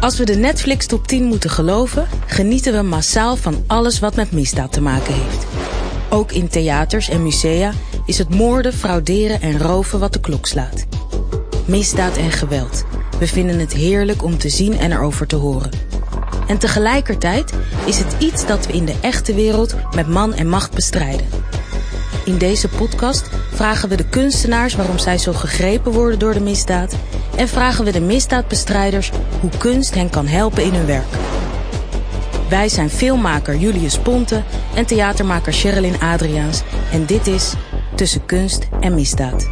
Als we de Netflix top 10 moeten geloven, genieten we massaal van alles wat met misdaad te maken heeft. Ook in theaters en musea is het moorden, frauderen en roven wat de klok slaat. Misdaad en geweld. We vinden het heerlijk om te zien en erover te horen. En tegelijkertijd is het iets dat we in de echte wereld met man en macht bestrijden. In deze podcast vragen we de kunstenaars waarom zij zo gegrepen worden door de misdaad en vragen we de misdaadbestrijders hoe kunst hen kan helpen in hun werk. Wij zijn filmmaker Julius Ponte en theatermaker Sherilyn Adriaans en dit is Tussen Kunst en Misdaad.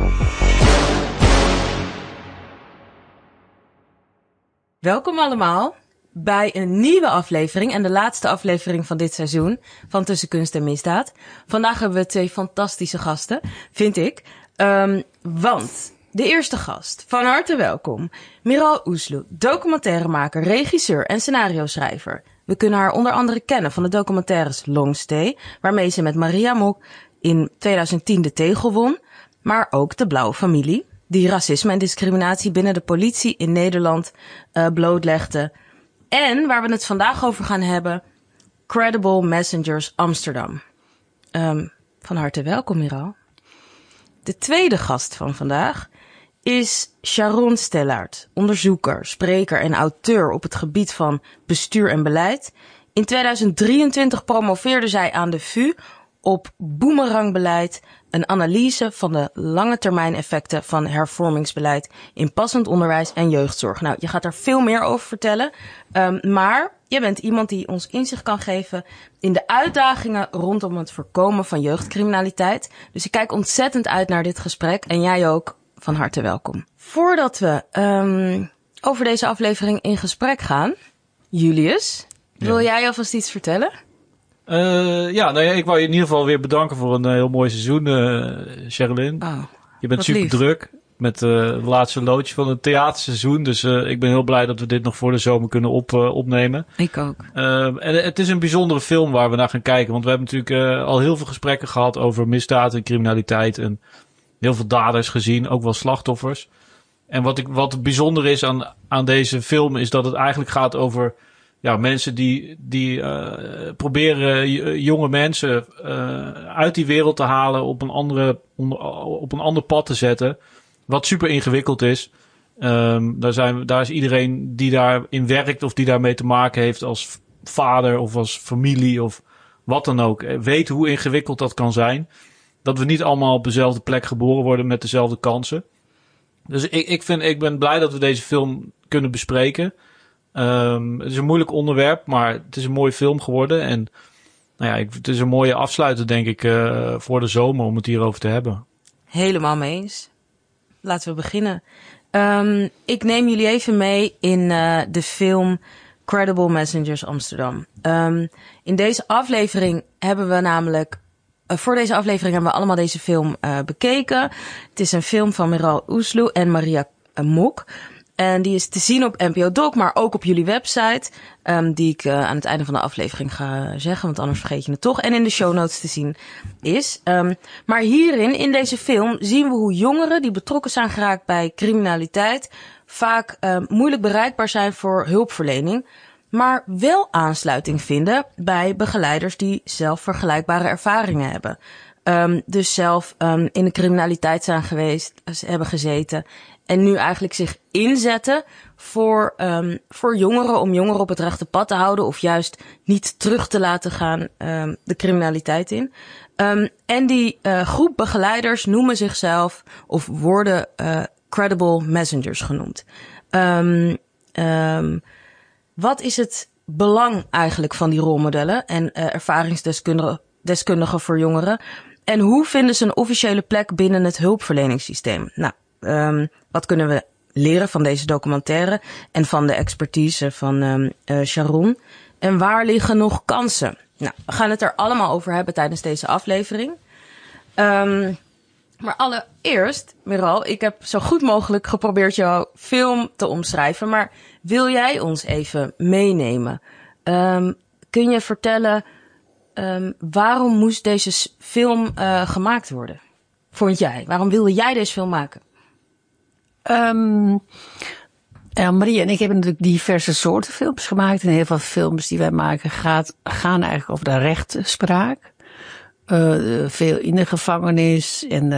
Welkom allemaal bij een nieuwe aflevering en de laatste aflevering van dit seizoen van Tussen Kunst en Misdaad. Vandaag hebben we 2 fantastische gasten, vind ik. Want de eerste gast, van harte welkom, Miral Oesloe, documentairemaker, regisseur en scenario-schrijver. We kunnen haar onder andere kennen van de documentaires Long Stay, waarmee ze met Maria Mok in 2010 de Tegel won, maar ook De Blauwe Familie, die racisme en discriminatie binnen de politie in Nederland blootlegde. En waar we het vandaag over gaan hebben, Credible Messengers Amsterdam. Van harte welkom, Miral. De tweede gast van vandaag is Sharon Stellaert, onderzoeker, spreker en auteur op het gebied van bestuur en beleid. In 2023 promoveerde zij aan de VU op boemerangbeleid, een analyse van de lange termijn effecten van hervormingsbeleid in passend onderwijs en jeugdzorg. Nou, je gaat er veel meer over vertellen, maar je bent iemand die ons inzicht kan geven in de uitdagingen rondom het voorkomen van jeugdcriminaliteit. Dus ik kijk ontzettend uit naar dit gesprek en jij ook, van harte welkom. Voordat we over deze aflevering in gesprek gaan, Julius, wil jij alvast iets vertellen? Ik wou je in ieder geval weer bedanken voor een heel mooi seizoen, Sherilyn. Oh, je bent super lief. Druk met het laatste loodje van het theaterseizoen. Dus ik ben heel blij dat we dit nog voor de zomer kunnen opnemen. Ik ook. En het is een bijzondere film waar we naar gaan kijken. Want we hebben natuurlijk al heel veel gesprekken gehad over misdaad en criminaliteit. En heel veel daders gezien, ook wel slachtoffers. En wat bijzonder is aan deze film is dat het eigenlijk gaat over mensen die proberen jonge mensen uit die wereld te halen, op een ander pad te zetten. Wat super ingewikkeld is. Daar is iedereen die daarin werkt of die daarmee te maken heeft als vader of als familie of wat dan ook. Weet hoe ingewikkeld dat kan zijn. Dat we niet allemaal op dezelfde plek geboren worden met dezelfde kansen. Dus ik ben blij dat we deze film kunnen bespreken. Het is een moeilijk onderwerp, maar het is een mooie film geworden. En het is een mooie afsluiter, denk ik, voor de zomer om het hierover te hebben. Helemaal mee eens. Laten we beginnen. Ik neem jullie even mee in de film Credible Messengers Amsterdam. In deze aflevering hebben we namelijk... voor deze aflevering hebben we allemaal deze film bekeken. Het is een film van Miral Oesloe en Maria Mok. En die is te zien op NPO Doc, maar ook op jullie website. Die ik aan het einde van de aflevering ga zeggen, want anders vergeet je het toch. En in de show notes te zien is. Maar hierin, in deze film, zien we hoe jongeren die betrokken zijn geraakt bij criminaliteit vaak moeilijk bereikbaar zijn voor hulpverlening. Maar wel aansluiting vinden bij begeleiders die zelf vergelijkbare ervaringen hebben. Dus zelf in de criminaliteit zijn geweest, hebben gezeten. En nu eigenlijk zich inzetten voor jongeren, om jongeren op het rechte pad te houden of juist niet terug te laten gaan de criminaliteit in. En die groep begeleiders noemen zichzelf of worden credible messengers genoemd. Wat is het belang eigenlijk van die rolmodellen en ervaringsdeskundigen voor jongeren? En hoe vinden ze een officiële plek binnen het hulpverleningssysteem? Nou, wat kunnen we leren van deze documentaire en van de expertise van Sharon? En waar liggen nog kansen? Nou, we gaan het er allemaal over hebben tijdens deze aflevering. Maar allereerst, Miral, ik heb zo goed mogelijk geprobeerd jouw film te omschrijven. Maar wil jij ons even meenemen? Kun je vertellen, waarom moest deze film gemaakt worden? Vond jij? Waarom wilde jij deze film maken? Maria en ik hebben natuurlijk diverse soorten films gemaakt. En heel veel films die wij maken gaan eigenlijk over de rechtspraak. Veel in de gevangenis en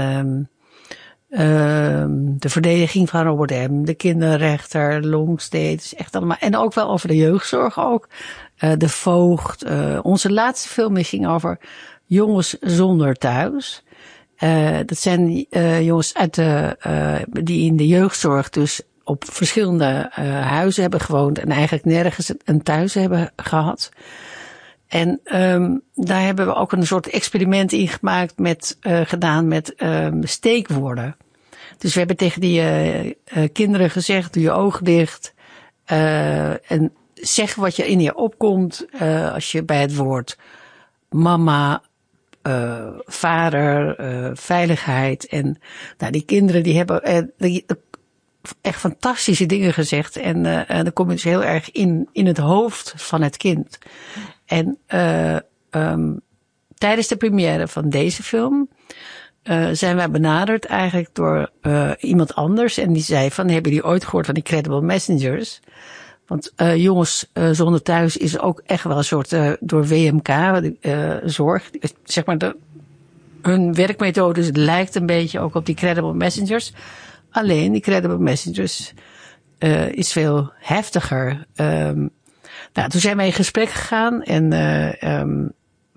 de verdediging van Robert M., de kinderrechter, Longstead, echt allemaal. En ook wel over de jeugdzorg ook. De Voogd. Onze laatste film ging over jongens zonder thuis. Dat zijn jongens uit die in de jeugdzorg dus op verschillende huizen hebben gewoond en eigenlijk nergens een thuis hebben gehad. En daar hebben we ook een soort experiment in gemaakt gedaan met steekwoorden. Dus we hebben tegen die kinderen gezegd, doe je ogen dicht en zeg wat je in je opkomt als je bij het woord mama, vader, veiligheid. En nou, die kinderen die hebben echt fantastische dingen gezegd. En dan kom je dus heel erg in het hoofd van het kind. En tijdens de première van deze film zijn wij benaderd eigenlijk door iemand anders. En die zei van, hebben jullie ooit gehoord van Incredible Messengers? Want jongens zonder thuis is ook echt wel een soort door WMK zorg. Zeg maar hun werkmethode lijkt een beetje ook op die Incredible Messengers. Alleen die Incredible Messengers is veel heftiger. Nou, toen zijn wij in gesprek gegaan en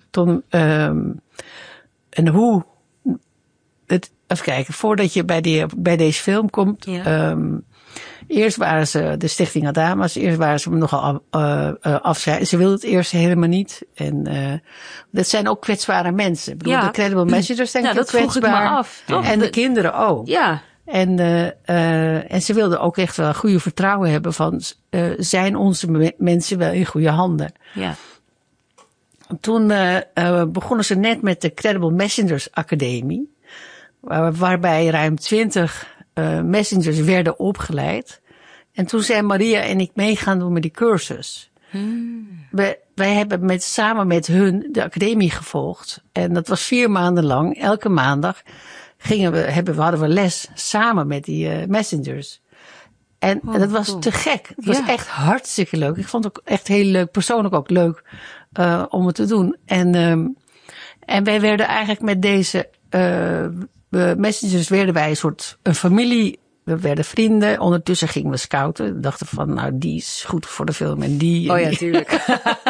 hoe het, even kijken, voordat je bij deze film komt. Ja. Eerst waren ze de Stichting Adamas, eerst waren ze nogal afscheiden. Ze wilden het eerst helemaal niet. En dat zijn ook kwetsbare mensen. Ik bedoel, de Incredible Messengers zijn dat kwetsbaar. Vroeg ik me af, toch? En de kinderen ook. Ja. En ze wilden ook echt wel goede vertrouwen hebben van, zijn onze mensen wel in goede handen? Ja. Toen begonnen ze net met de Incredible Messengers Academie, waarbij ruim 20 messengers werden opgeleid. En toen zijn Maria en ik mee gaan doen met die cursus. Wij hebben samen met hun de academie gevolgd. En dat was 4 maanden lang. Elke maandag hadden we les samen met die messengers. En dat was te gek. Het was echt hartstikke leuk. Ik vond het ook echt heel leuk, persoonlijk ook leuk om het te doen. En wij werden eigenlijk met deze messengers werden wij een familie. We werden vrienden. Ondertussen gingen we scouten. We dachten van, nou, die is goed voor de film en die. Oh ja, tuurlijk.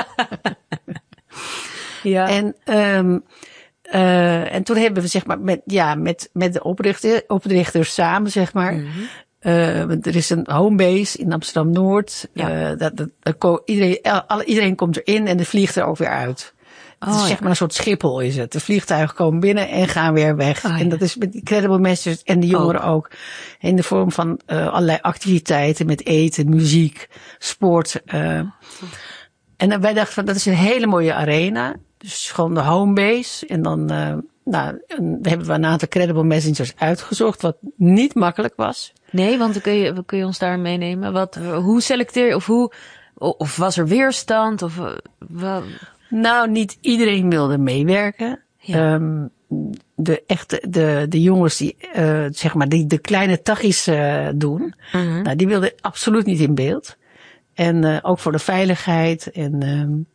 Ja. En toen hebben we zeg maar met de oprichters samen zeg maar. Mm-hmm. Er is een homebase in Amsterdam-Noord. Ja. Iedereen komt erin en de vliegt er ook weer uit. Het is zeg maar een soort Schiphol is het. De vliegtuigen komen binnen en gaan weer weg. En dat is met die Incredible Messengers en de jongeren ook. In de vorm van allerlei activiteiten met eten, muziek, sport. En wij dachten van, dat is een hele mooie arena. Dus gewoon de homebase. En dan we hebben een aantal Incredible Messengers uitgezocht, wat niet makkelijk was. Nee, want kun je ons daar meenemen? Hoe selecteer je, of was er weerstand? Nou, niet iedereen wilde meewerken. Ja. De jongens die, zeg maar, die de kleine taggies doen, nou, die wilden absoluut niet in beeld. En ook voor de veiligheid. En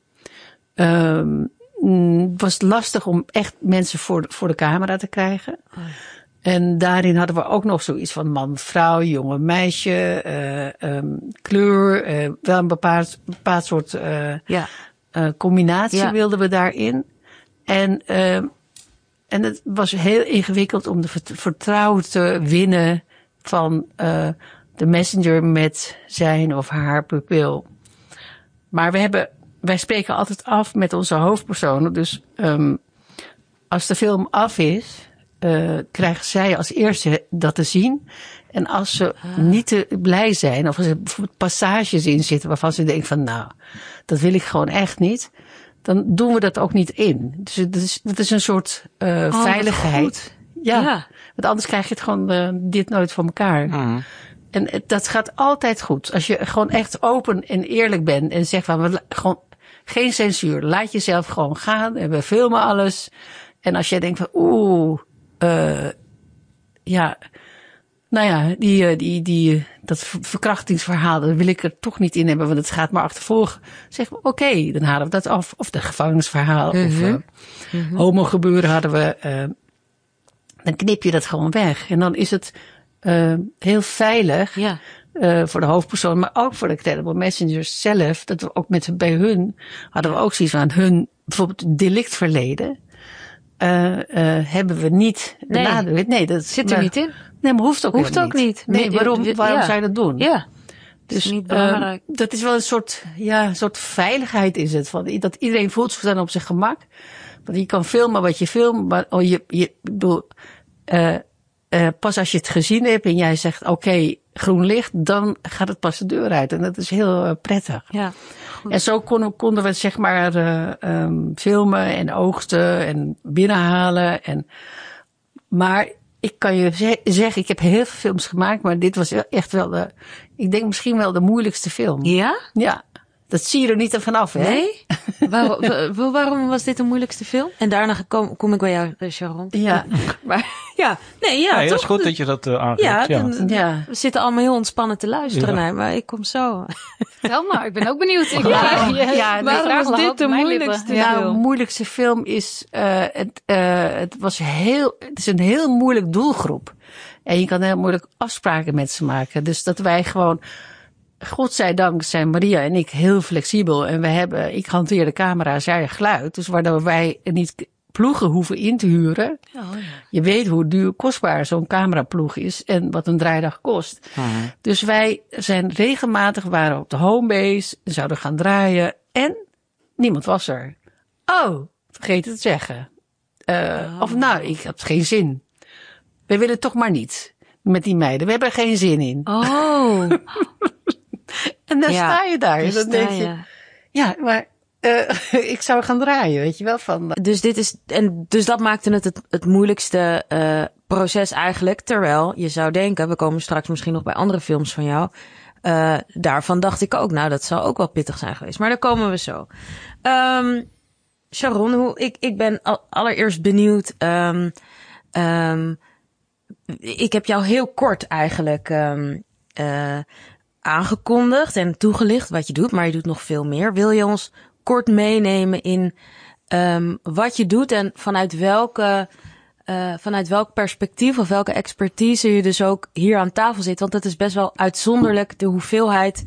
het was lastig om echt mensen voor de camera te krijgen. En daarin hadden we ook nog zoiets van man, vrouw, jongen, meisje, kleur, wel een bepaald soort combinatie wilden we daarin. En het was heel ingewikkeld om de vertrouwen te winnen van de messenger met zijn of haar pupil. Maar wij spreken altijd af met onze hoofdpersonen. Dus als de film af is, krijgen zij als eerste dat te zien. En als ze niet te blij zijn, of als er bijvoorbeeld passages in zitten waarvan ze denken van, nou, dat wil ik gewoon echt niet, dan doen we dat ook niet in. Dus dat is een soort veiligheid. Ja, want anders krijg je het gewoon dit nooit voor elkaar. En dat gaat altijd goed. Als je gewoon echt open en eerlijk bent en zegt van, gewoon geen censuur. Laat jezelf gewoon gaan en we filmen alles. En als jij denkt van, Nou ja, dat verkrachtingsverhaal, dat wil ik er toch niet in hebben, want het gaat maar achtervolgen. Zeg maar, oké, dan halen we dat af. Of de gevangenisverhaal, of homogebeuren hadden we. Dan knip je dat gewoon weg. En dan is het heel veilig voor de hoofdpersoon, maar ook voor de Credible Messengers zelf. Dat we ook bij hun hadden we ook zoiets van hun bijvoorbeeld delictverleden. Hebben we niet benadrukt. Nee, dat zit er niet in. Nee, maar hoeft ook niet. Nee, waarom zou je dat doen? Ja. Dus niet belangrijk. Dat is wel een soort veiligheid is het. Van, dat iedereen voelt zich dan op zijn gemak. Want je kan filmen wat je filmt. Maar pas als je het gezien hebt en jij zegt oké, groen licht, dan gaat het pas de deur uit. En dat is heel prettig. Ja. Goed. En zo konden we zeg maar filmen en oogsten en binnenhalen. Maar ik kan je zeggen, ik heb heel veel films gemaakt, maar dit was echt wel ik denk misschien wel de moeilijkste film. Ja? Ja. Dat zie je er niet van af, hè? Nee? Waarom was dit de moeilijkste film? En daarna kom ik bij jou, Sharon. Ja. Maar toch? dat is goed dat je dat aangeeft. We zitten allemaal heel ontspannen te luisteren naar, maar ik kom zo. Vertel maar, ik ben ook benieuwd. Waarom was dit de moeilijkste film? Nou, de moeilijkste film is, het is een heel moeilijk doelgroep. En je kan heel moeilijk afspraken met ze maken. Dus dat wij gewoon, godzijdank zijn Maria en ik heel flexibel. En ik hanteer de camera, zij geluid. Dus waardoor wij niet ploegen hoeven in te huren. Oh, ja. Je weet hoe kostbaar zo'n cameraploeg is en wat een draaidag kost. Dus wij zijn waren op de homebase, zouden gaan draaien en niemand was er. Oh, vergeet het te zeggen. Of nou, ik had geen zin. We willen toch maar niet met die meiden. We hebben er geen zin in. Oh. En dan sta je daar. En dan denk je, ja, maar ik zou gaan draaien, weet je wel. Dus dat maakte het moeilijkste proces eigenlijk. Terwijl je zou denken, we komen straks misschien nog bij andere films van jou. Daarvan dacht ik ook, nou dat zou ook wel pittig zijn geweest. Maar daar komen we zo. Sharon, ik ben allereerst benieuwd. Ik heb jou heel kort eigenlijk aangekondigd en toegelicht wat je doet, maar je doet nog veel meer. Wil je ons kort meenemen in wat je doet en vanuit welk perspectief of welke expertise je dus ook hier aan tafel zit? Want het is best wel uitzonderlijk de hoeveelheid,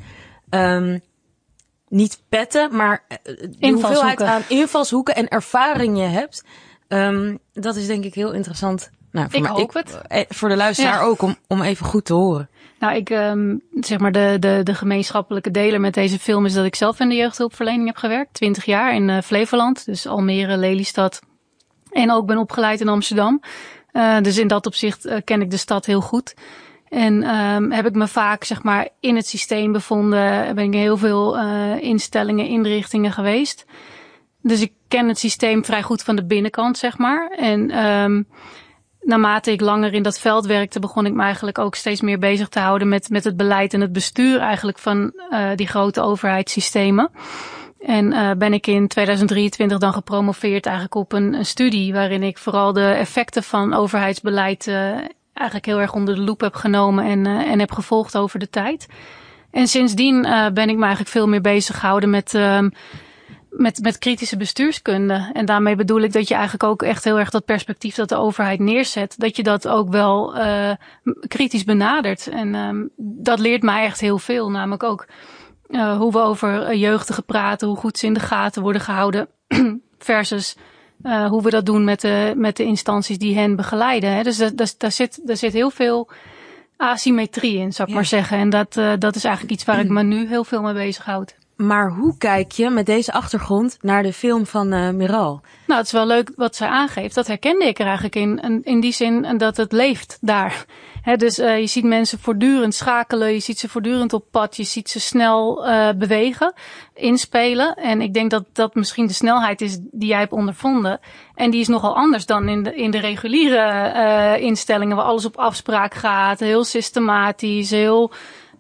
niet petten, maar de hoeveelheid aan invalshoeken en ervaring je hebt. Dat is denk ik heel interessant. Nou, voor de luisteraar ook, om even goed te horen. Nou, zeg maar de gemeenschappelijke deler met deze film is dat ik zelf in de jeugdhulpverlening heb gewerkt. 20 jaar in Flevoland, dus Almere, Lelystad. En ook ben opgeleid in Amsterdam. Dus in dat opzicht ken ik de stad heel goed. En heb ik me vaak zeg maar in het systeem bevonden. Ben ik in heel veel instellingen, inrichtingen geweest. Dus ik ken het systeem vrij goed van de binnenkant, zeg maar. En naarmate ik langer in dat veld werkte, begon ik me eigenlijk ook steeds meer bezig te houden met het beleid en het bestuur eigenlijk van die grote overheidssystemen. En ben ik in 2023 dan gepromoveerd eigenlijk op een studie waarin ik vooral de effecten van overheidsbeleid eigenlijk heel erg onder de loep heb genomen en heb gevolgd over de tijd. En sindsdien ben ik me eigenlijk veel meer bezig gehouden met kritische bestuurskunde. En daarmee bedoel ik dat je eigenlijk ook echt heel erg dat perspectief dat de overheid neerzet, dat je dat ook wel kritisch benadert. En dat leert mij echt heel veel. Namelijk ook hoe we over jeugdigen praten, hoe goed ze in de gaten worden gehouden versus hoe we dat doen met de instanties die hen begeleiden. Hè. Dus daar zit heel veel asymmetrie in, zou ik maar zeggen. En dat is eigenlijk iets waar ik me nu heel veel mee bezighoud. Maar hoe kijk je met deze achtergrond naar de film van Miral? Nou, het is wel leuk wat zij aangeeft. Dat herkende ik er eigenlijk in die zin dat het leeft daar. Dus je ziet mensen voortdurend schakelen, je ziet ze voortdurend op pad, je ziet ze snel bewegen, inspelen. En ik denk dat misschien de snelheid is die jij hebt ondervonden. En die is nogal anders dan in de reguliere instellingen waar alles op afspraak gaat. Heel systematisch, heel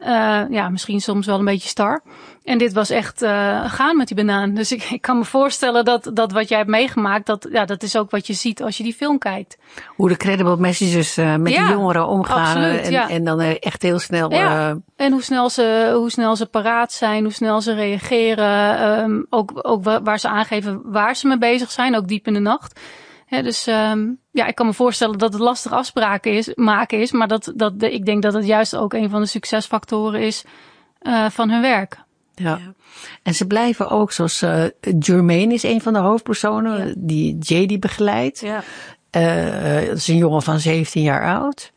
Misschien soms wel een beetje star. En dit was echt gaan met die banaan. Dus ik kan me voorstellen dat wat jij hebt meegemaakt, dat is ook wat je ziet als je die film kijkt. Hoe de credible messages met die jongeren omgaan. Absoluut, en dan echt heel snel... En hoe snel ze paraat zijn, hoe snel ze reageren. Ook waar ze aangeven waar ze mee bezig zijn, ook diep in de nacht. Dus ik kan me voorstellen dat het lastig afspraken maken is. Maar ik denk dat het juist ook een van de succesfactoren is van hun werk. Ja. En ze blijven ook, zoals Jermaine is een van de hoofdpersonen, die JD begeleidt. Ja. Dat is een jongen van 17 jaar oud.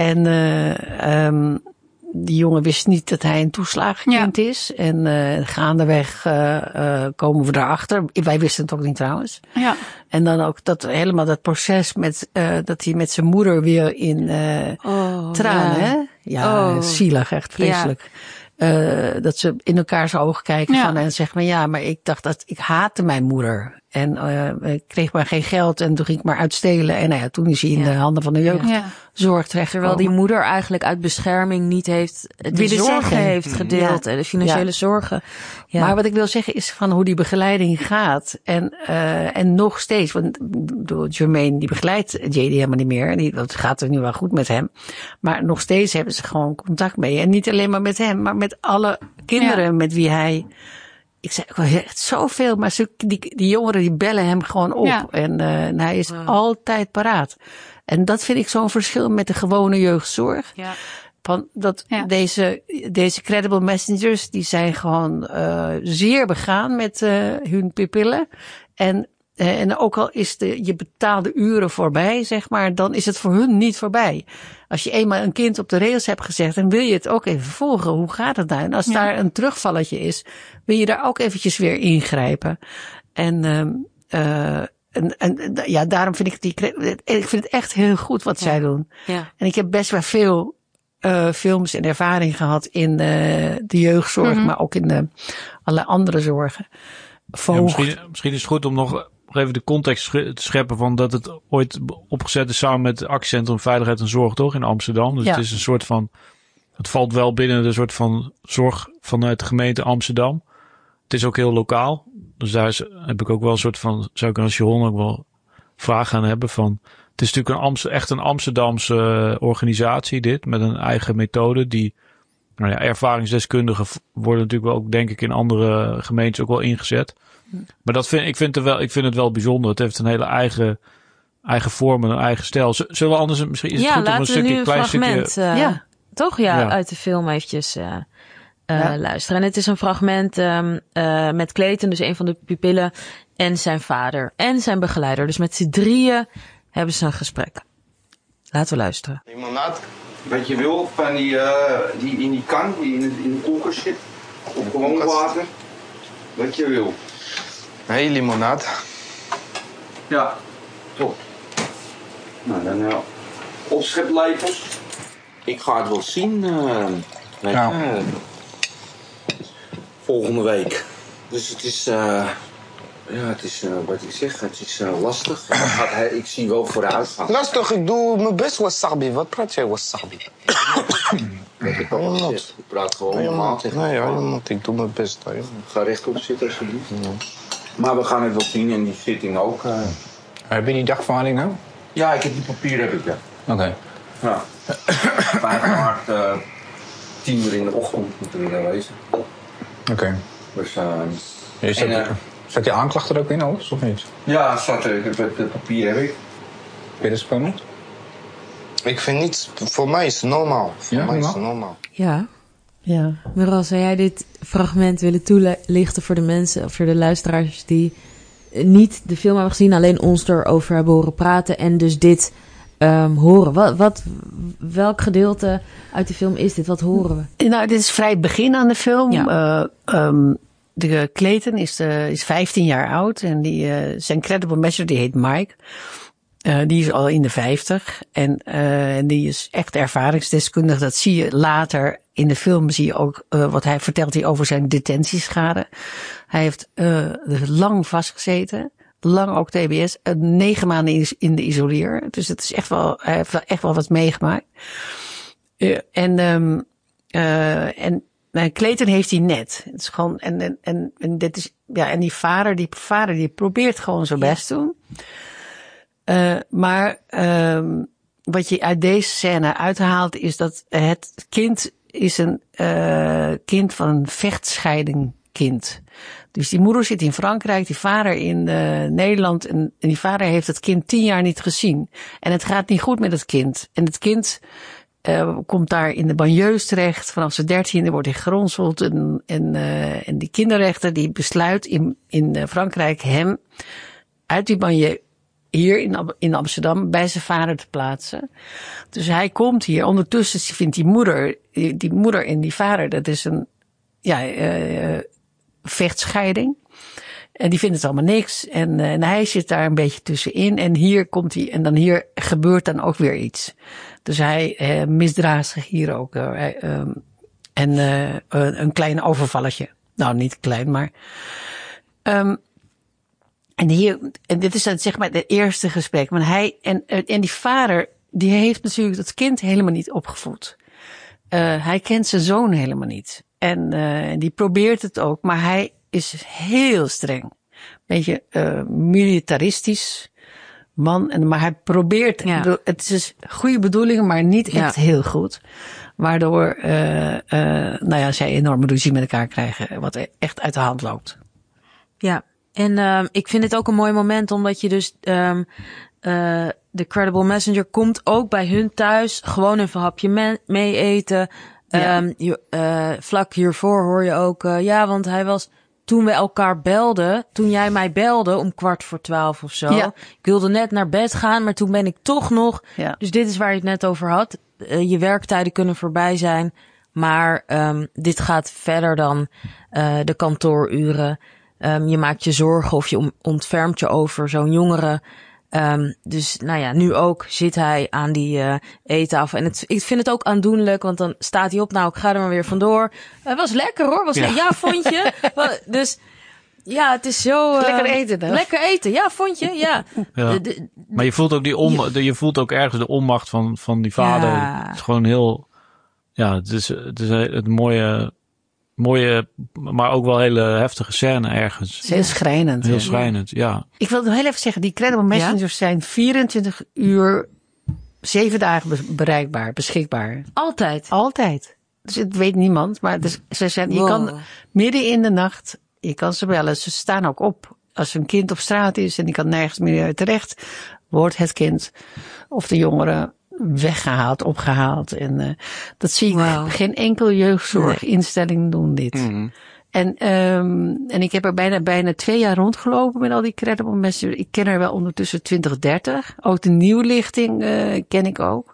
En die jongen wist niet dat hij een toeslagenkind is. En gaandeweg komen we daarachter. Wij wisten het ook niet trouwens. Ja. En dan ook dat proces dat hij met zijn moeder weer in tranen. Hè? Ja, zielig, echt vreselijk. Ja. Dat ze in elkaars ogen kijken en zeggen maar ik dacht dat ik haatte mijn moeder. En ik kreeg maar geen geld en toen ging ik maar uitstelen. En toen is hij in de handen van de jeugdzorg terecht. Terwijl die moeder eigenlijk uit bescherming niet heeft de zorgen heeft gedeeld. En de financiële zorgen. Ja. Maar wat ik wil zeggen is van hoe die begeleiding gaat. En nog steeds, want Jermaine die begeleidt JD helemaal niet meer. Dat gaat er nu wel goed met hem. Maar nog steeds hebben ze gewoon contact mee. En niet alleen maar met hem, maar met alle kinderen met wie hij... Ik zei echt zoveel, maar die jongeren die bellen hem gewoon op. Ja. En hij is altijd paraat. En dat vind ik zo'n verschil met de gewone jeugdzorg. Ja. Deze credible messengers, die zijn gewoon zeer begaan met hun pupillen. En ook al is je betaalde uren voorbij, dan is het voor hun niet voorbij. Als je eenmaal een kind op de rails hebt gezegd, dan wil je het ook even volgen. Hoe gaat het nou? En als daar een terugvalletje is, wil je daar ook eventjes weer ingrijpen. En daarom vind ik vind het echt heel goed wat zij doen. Ja. En ik heb best wel veel films en ervaring gehad in de jeugdzorg, maar ook in alle andere zorgen. Ja, misschien is het goed om nog even de context te scheppen van dat het ooit opgezet is samen met het Actiecentrum Veiligheid en Zorg, toch, in Amsterdam. Dus het is een soort van, het valt wel binnen de soort van zorg vanuit de gemeente Amsterdam. Het is ook heel lokaal. Dus daar heb ik ook wel een soort van, zou ik als Jeroen ook wel vragen aan hebben van, het is natuurlijk echt een Amsterdamse organisatie dit, met een eigen methode die, ervaringsdeskundigen worden natuurlijk wel ook, denk ik, in andere gemeentes ook wel ingezet. Maar ik vind het wel bijzonder. Het heeft een hele eigen vorm en een eigen stijl. Zullen we anders, misschien is het goed om een stukje, klein fragment, stukje... toch? Ja, uit de film eventjes luisteren. En het is een fragment met Clayton, dus een van de pupillen, en zijn vader en zijn begeleider. Dus met z'n drieën hebben ze een gesprek. Laten we luisteren. Limonade, wat je wil van die in die kan, die in de koelkast zit. Of gewoon water. Wat je wil. Nee, limonade. Ja, top. Nou, dan opscheplepels. Ik ga het wel zien. Volgende week. Dus het is... het is wat ik zeg, het is lastig. Ik zie wel vooruit gaan. Lastig, ik doe mijn best wasabi. Wat praat jij wasabi? Ik praat gewoon normaal tegen Nee, ik doe mijn best. Ga rechtop zitten alsjeblieft. Ja. Maar we gaan het wel zien en die zitting ook. Heb je die dagverhaling nou? Ja, ik heb die papier, heb ik, ja. Oké. Ja. 5 maart, 10 uur in de ochtend moeten we daar wezen. Oké. Dus, Zet die aanklacht er ook in, alles, of niet? Ja, het papier heb ik. Vind je dat spannend? Ik vind niet, voor mij is het normaal. Voor mij is het normaal. Ja. Meral, zou jij dit fragment willen toelichten voor de mensen, of voor de luisteraars die niet de film hebben gezien, alleen ons erover hebben horen praten en dus dit horen? Welk gedeelte uit de film is dit? Wat horen we? Nou, dit is vrij het begin aan de film. Ja. De Clayton is 15 jaar oud en zijn credible messenger die heet Mike. Die is al in de 50 en die is echt ervaringsdeskundig. Dat zie je later in de film, zie je ook wat hij vertelt over zijn detentieschade. Hij heeft lang vastgezeten, lang ook TBS, 9 maanden in de isoleer. Dus het is echt wel, hij heeft echt wel wat meegemaakt. En Clayton heeft hij net. Het is gewoon, en dit is, ja, en die vader die probeert gewoon zijn best te doen. Maar wat je uit deze scène uithaalt is dat het kind is een kind van een vechtscheiding kind. Dus die moeder zit in Frankrijk, die vader in Nederland. En die vader heeft het kind 10 jaar niet gezien. En het gaat niet goed met het kind. En het kind komt daar in de banlieues terecht. Vanaf zijn 13e wordt hij geronseld. En die kinderrechter die besluit in Frankrijk hem uit die banlieue hier in Amsterdam bij zijn vader te plaatsen. Dus hij komt hier. Ondertussen vindt die moeder en die vader, dat is een vechtscheiding. En die vinden het allemaal niks. En hij zit daar een beetje tussenin. En hier komt hij. En dan hier gebeurt dan ook weer iets. Dus hij misdraagt zich hier ook. Een klein overvalletje. Nou, niet klein, maar. En dit is dan zeg maar het eerste gesprek. Want hij en die vader, die heeft natuurlijk dat kind helemaal niet opgevoed. Hij kent zijn zoon helemaal niet. En die probeert het ook, maar hij is heel streng. Beetje militaristisch man. Maar hij probeert, het is goede bedoelingen, maar niet echt heel goed. Waardoor zij enorme ruzie met elkaar krijgen, wat echt uit de hand loopt. Ja, en ik vind het ook een mooi moment, omdat je dus de Credible Messenger komt ook bij hun thuis, gewoon even een hapje mee eten. Vlak hiervoor hoor je ook, want hij was, toen we elkaar belden, toen jij mij belde om 11:15 of zo. Ja. Ik wilde net naar bed gaan, maar toen ben ik toch nog. Ja. Dus dit is waar je het net over had. Je werktijden kunnen voorbij zijn, maar dit gaat verder dan de kantooruren. Je maakt je zorgen of je ontfermt je over zo'n jongere. Dus nou ja, nu ook zit hij aan die eettafel. En ik vind het ook aandoenlijk, want dan staat hij op. Nou, ik ga er maar weer vandoor. Het was lekker hoor. Ja, vond je? Dus ja, het is zo. Lekker eten dan. Lekker eten, ja, vond je? Ja. Ja. Maar je voelt ook je voelt ook ergens de onmacht van die vader. Ja. Het is gewoon heel. Ja, het is het mooie, maar ook wel hele heftige scène ergens. Heel schrijnend. Heel schrijnend, ja. Ik wil nog heel even zeggen, die Credible Messengers zijn 24 uur, 7 dagen beschikbaar. Altijd. Dus het weet niemand, maar ze zijn, je kan midden in de nacht, je kan ze bellen. Ze staan ook op. Als een kind op straat is en die kan nergens meer terecht, wordt het kind of de jongere weggehaald, opgehaald. En dat zie ik geen enkel jeugdzorginstelling doen dit. Mm-hmm. En ik heb er bijna 2 jaar rondgelopen met al die Credible Messengers. Ik ken er wel ondertussen 20, 30. Ook de nieuwlichting ken ik ook.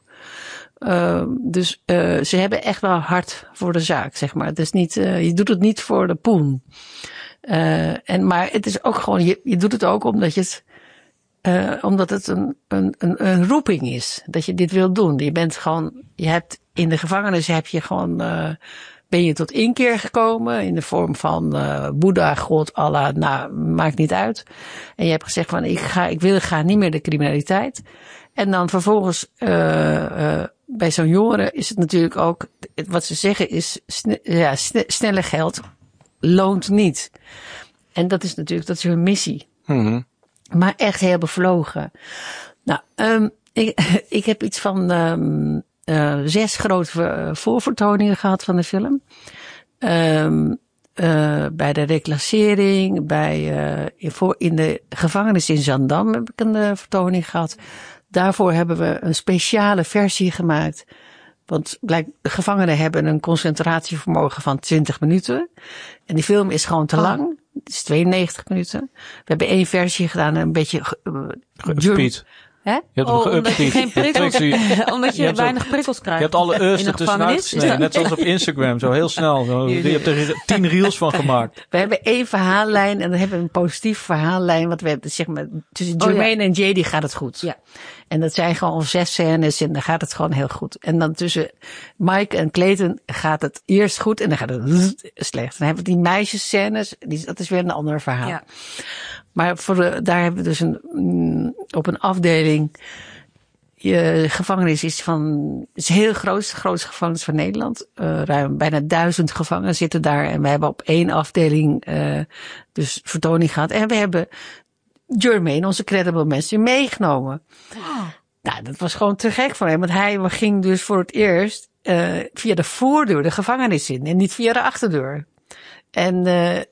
Dus ze hebben echt wel hard voor de zaak, zeg maar. Het is niet, je doet het niet voor de poen. Maar het is ook gewoon, je doet het ook omdat omdat het een roeping is. Dat je dit wilt doen. Je hebt in de gevangenis ben je tot inkeer gekomen in de vorm van Boeddha, God, Allah, nou, maakt niet uit. En je hebt gezegd van ik ga niet meer de criminaliteit. En dan vervolgens bij zo'n jongere is het natuurlijk ook, wat ze zeggen is, sneller geld loont niet. En dat is hun missie. Mm-hmm. Maar echt heel bevlogen. Nou, ik heb iets van 6 grote voorvertoningen gehad van de film. Bij de reclassering, in de gevangenis in Zandam heb ik een vertoning gehad. Daarvoor hebben we een speciale versie gemaakt. Want de gevangenen hebben een concentratievermogen van 20 minuten. En die film is gewoon te lang. Het is 92 minuten. We hebben 1 versie gedaan, een beetje Speed. Hè? Je hebt hem omdat je geen prikkels, omdat je weinig prikkels krijgt. Je hebt alle eus ertussenuit gesneden. Net zoals op Instagram, zo heel snel. Je hebt er 10 reels van gemaakt. We hebben 1 verhaallijn en dan hebben we een positief verhaallijn. Want we hebben, zeg maar, tussen Jermaine en JD gaat het goed. Ja. En dat zijn gewoon 6 scènes en dan gaat het gewoon heel goed. En dan tussen Mike en Clayton gaat het eerst goed en dan gaat het slecht. Dan hebben we die meisjesscènes, dat is weer een ander verhaal. Ja. Maar daar hebben we dus op een afdeling, gevangenis is heel groot. De grootste gevangenis van Nederland. Ruim bijna 1000 gevangenen zitten daar. En we hebben op 1 afdeling dus vertoning gehad. En we hebben Jermaine, onze credible messenger, meegenomen. Wow. Nou, dat was gewoon te gek voor hem. Want hij ging dus voor het eerst via de voordeur de gevangenis in. En niet via de achterdeur. En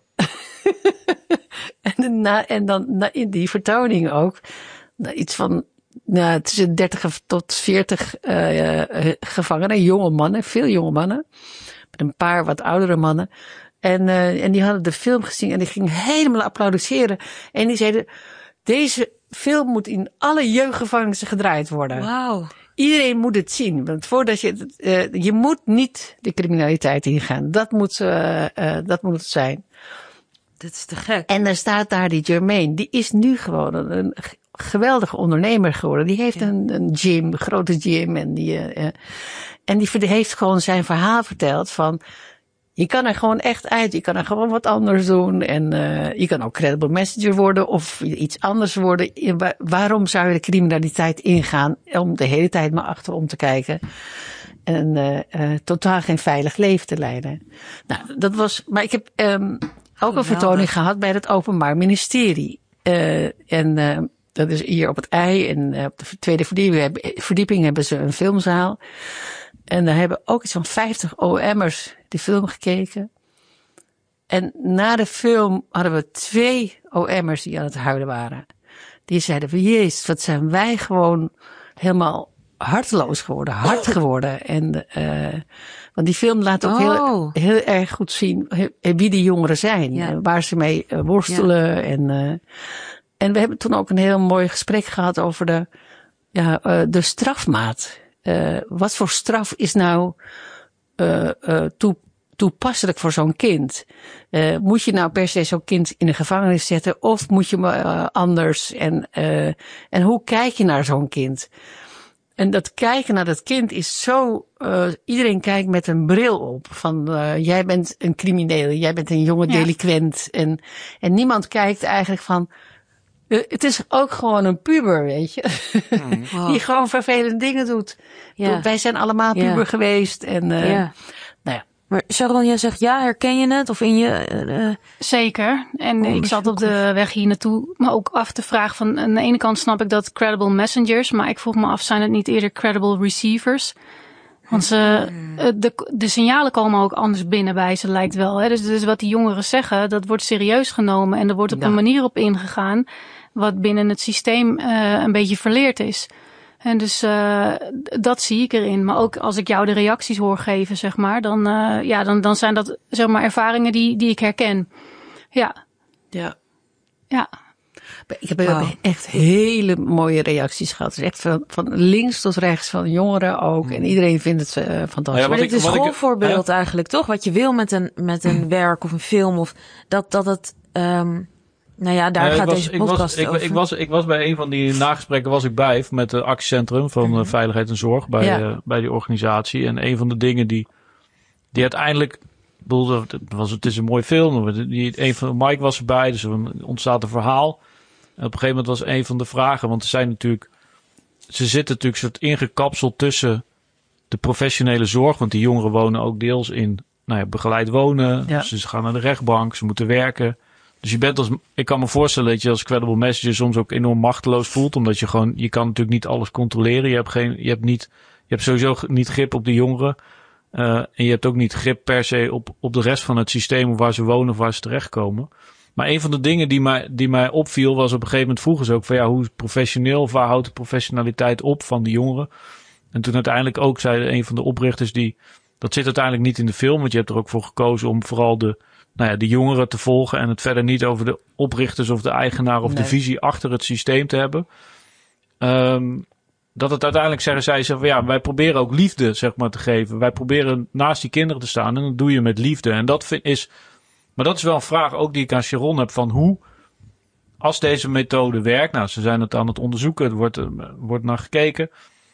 en dan in die vertoning ook iets van tussen 30 tot 40 gevangenen, jonge mannen, veel jonge mannen, met een paar wat oudere mannen. En die hadden de film gezien en die gingen helemaal applaudisseren. En die zeiden, deze film moet in alle jeugdgevangenissen gedraaid worden. Wauw. Iedereen moet het zien. Want voordat je moet niet de criminaliteit ingaan. Dat moet het zijn. Dit is te gek. En dan staat daar die Jermaine. Die is nu gewoon een geweldige ondernemer geworden. Die heeft een gym, een grote gym. En die heeft gewoon zijn verhaal verteld van, je kan er gewoon echt uit. Je kan er gewoon wat anders doen. En je kan ook credible messenger worden of iets anders worden. Waarom zou je de criminaliteit ingaan om de hele tijd maar achterom te kijken? En totaal geen veilig leven te leiden. Nou, dat was, maar ik heb ook een vertoning gehad bij het Openbaar Ministerie. Dat is hier op het IJ. En op de tweede verdieping hebben ze een filmzaal. En daar hebben ook iets van 50 OM'ers die film gekeken. En na de film hadden we 2 OM'ers die aan het huilen waren. Die zeiden van, jezus, wat zijn wij gewoon helemaal harteloos geworden, hard geworden. En want die film laat ook heel erg goed zien wie die jongeren zijn. Ja. Waar ze mee worstelen. Ja. En we hebben toen ook een heel mooi gesprek gehad over de strafmaat. Wat voor straf is nou toepasselijk voor zo'n kind? Moet je nou per se zo'n kind in de gevangenis zetten of moet je anders? En hoe kijk je naar zo'n kind? En dat kijken naar dat kind is zo, iedereen kijkt met een bril op. Van, jij bent een crimineel, jij bent een jonge delinquent. En niemand kijkt eigenlijk van, het is ook gewoon een puber, weet je. Wow. Die gewoon vervelende dingen doet. Ja. Wij zijn allemaal puber geweest. En, nou ja. Maar Sharon, jij zegt herken je het? Of in je... Zeker. En ik zat op de weg hier naartoe me ook af te vragen van, aan de ene kant snap ik dat credible messengers, maar ik vroeg me af, zijn het niet eerder credible receivers? Want de signalen komen ook anders binnen bij ze, lijkt wel. Hè? Dus wat die jongeren zeggen, dat wordt serieus genomen en er wordt op een manier op ingegaan wat binnen het systeem een beetje verleerd is. En dus dat zie ik erin. Maar ook als ik jou de reacties hoor geven, zeg maar, dan zijn dat, zeg maar, ervaringen die ik herken. Ja. Ja. Ja. Ik heb echt hele mooie reacties gehad. Dus echt van links tot rechts, van jongeren ook. En iedereen vindt het fantastisch. Maar dit is een schoolvoorbeeld eigenlijk, toch? Wat je wil met een werk of een film. Of dat het... daar gaat deze podcast over. Ik was bij een van die nagesprekken bij met het actiecentrum van Veiligheid en Zorg bij die organisatie. En een van de dingen die uiteindelijk, het is een mooie film. Mike was erbij, dus er ontstaat een verhaal. En op een gegeven moment was een van de vragen, want ze zitten natuurlijk soort ingekapseld tussen de professionele zorg, want die jongeren wonen ook deels in begeleid wonen. Ja. Dus ze gaan naar de rechtbank, ze moeten werken. Dus ik kan me voorstellen dat je als credible messenger soms ook enorm machteloos voelt. Omdat je kan natuurlijk niet alles controleren. Je hebt sowieso niet grip op de jongeren. En je hebt ook niet grip per se op de rest van het systeem, waar ze wonen of waar ze terechtkomen. Maar een van de dingen die mij opviel was, op een gegeven moment vroegen ze ook van hoe professioneel of waar houdt de professionaliteit op van die jongeren. En toen uiteindelijk ook zei een van de oprichters dat zit uiteindelijk niet in de film. Want je hebt er ook voor gekozen om vooral de jongeren te volgen en het verder niet over de oprichters of de eigenaar of de visie achter het systeem te hebben. Dat het uiteindelijk zij van wij proberen ook liefde, zeg maar, te geven. Wij proberen naast die kinderen te staan en dat doe je met liefde. En maar dat is wel een vraag ook die ik aan Sharon heb van hoe, als deze methode werkt, ze zijn het aan het onderzoeken, er wordt naar gekeken.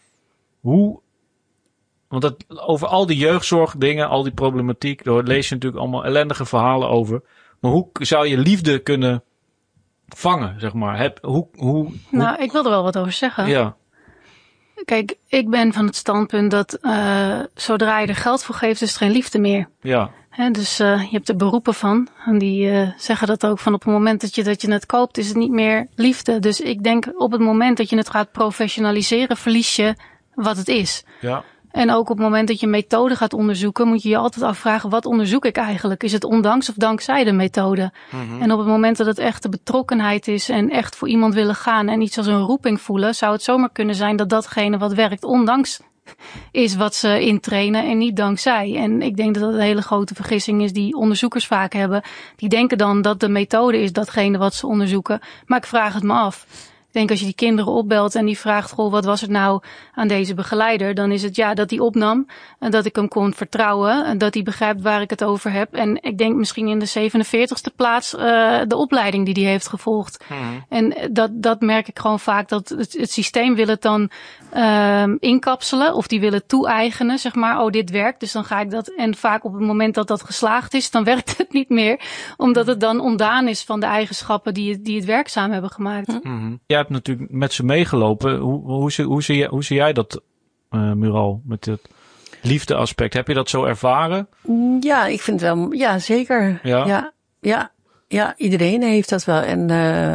Want over al die jeugdzorgdingen, al die problematiek, daar lees je natuurlijk allemaal ellendige verhalen over. Maar hoe zou je liefde kunnen vangen, zeg maar? Ik wil er wel wat over zeggen. Ja. Kijk, ik ben van het standpunt dat zodra je er geld voor geeft, is het geen liefde meer. Ja. Dus je hebt er beroepen van. En die zeggen dat ook van op het moment dat je het koopt, is het niet meer liefde. Dus ik denk op het moment dat je het gaat professionaliseren, verlies je wat het is. Ja. En ook op het moment dat je methode gaat onderzoeken, moet je je altijd afvragen, wat onderzoek ik eigenlijk? Is het ondanks of dankzij de methode? Mm-hmm. En op het moment dat het echt de betrokkenheid is en echt voor iemand willen gaan en iets als een roeping voelen, zou het zomaar kunnen zijn dat datgene wat werkt ondanks is wat ze intrainen en niet dankzij. En ik denk dat dat een hele grote vergissing is die onderzoekers vaak hebben. Die denken dan dat de methode is datgene wat ze onderzoeken. Maar ik vraag het me af. Ik denk als je die kinderen opbelt en die vraagt, goh, wat was het nou aan deze begeleider? Dan is het dat hij opnam en dat ik hem kon vertrouwen en dat hij begrijpt waar ik het over heb. En ik denk misschien in de 47ste plaats de opleiding die hij heeft gevolgd. En dat merk ik gewoon vaak, dat het systeem wil het dan inkapselen of die willen toe-eigenen, zeg maar, oh, dit werkt, dus dan ga ik dat. En vaak op het moment dat dat geslaagd is, dan werkt het niet meer, omdat het dan ontdaan is van de eigenschappen die het werkzaam hebben gemaakt. Jij hebt natuurlijk met ze meegelopen. Hoe zie jij dat, Mural, met het liefdeaspect? Heb je dat zo ervaren? Ja, ik vind wel, ja, zeker. Ja, iedereen heeft dat wel. En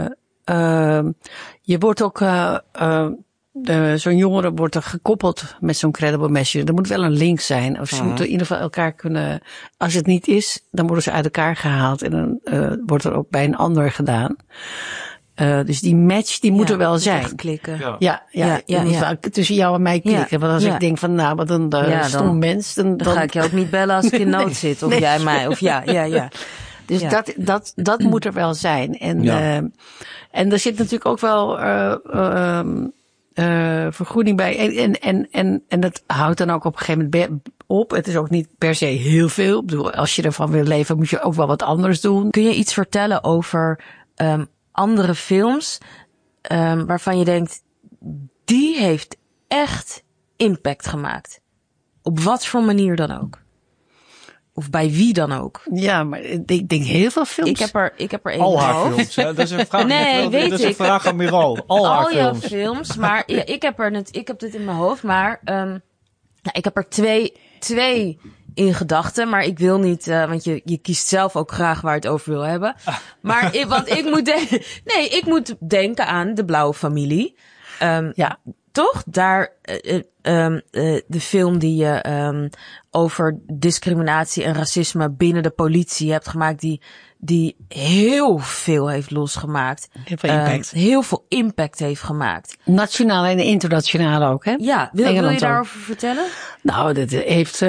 je wordt ook, zo'n jongere wordt er gekoppeld met zo'n credible messenger. Er moet wel een link zijn. Of ze moeten in ieder geval elkaar kunnen, als het niet is, dan worden ze uit elkaar gehaald en dan wordt er ook bij een ander gedaan. Dus die match, die moet er wel zijn. Klikken. Ja. Wel tussen jou en mij klikken. Want als ik denk van, nou, wat een stom mens. Dan ga ik je ook niet bellen als ik in nood zit. Of jij mij. Of ja. Dus dat moet er wel zijn. En, en er zit natuurlijk ook wel vergoeding bij. En dat houdt dan ook op een gegeven moment op. Het is ook niet per se heel veel. Ik bedoel, als je ervan wil leven, moet je ook wel wat anders doen. Kun je iets vertellen over andere films waarvan je denkt, die heeft echt impact gemaakt? Op wat voor manier dan ook? Of bij wie dan ook? Ja, maar ik denk heel veel films. Ik heb er één Al in haar mijn hoofd. films, hè? Dat is een vraag. Nee, weet dat is een ik. vraag aan Mural. Al haar jouw films. films. Maar ja, ik heb dit in mijn hoofd. Maar ik heb er twee in gedachten. Maar ik wil niet, want je kiest zelf ook graag waar je het over wil hebben. Maar ik moet denken aan De Blauwe Familie. Ja. Toch? Daar, de film die je over discriminatie en racisme binnen de politie hebt gemaakt, die heel veel heeft losgemaakt. Heel veel impact. Heel veel impact heeft gemaakt. Nationaal en internationaal ook, hè? Ja, wil je Engeland daarover vertellen? Nou, dat heeft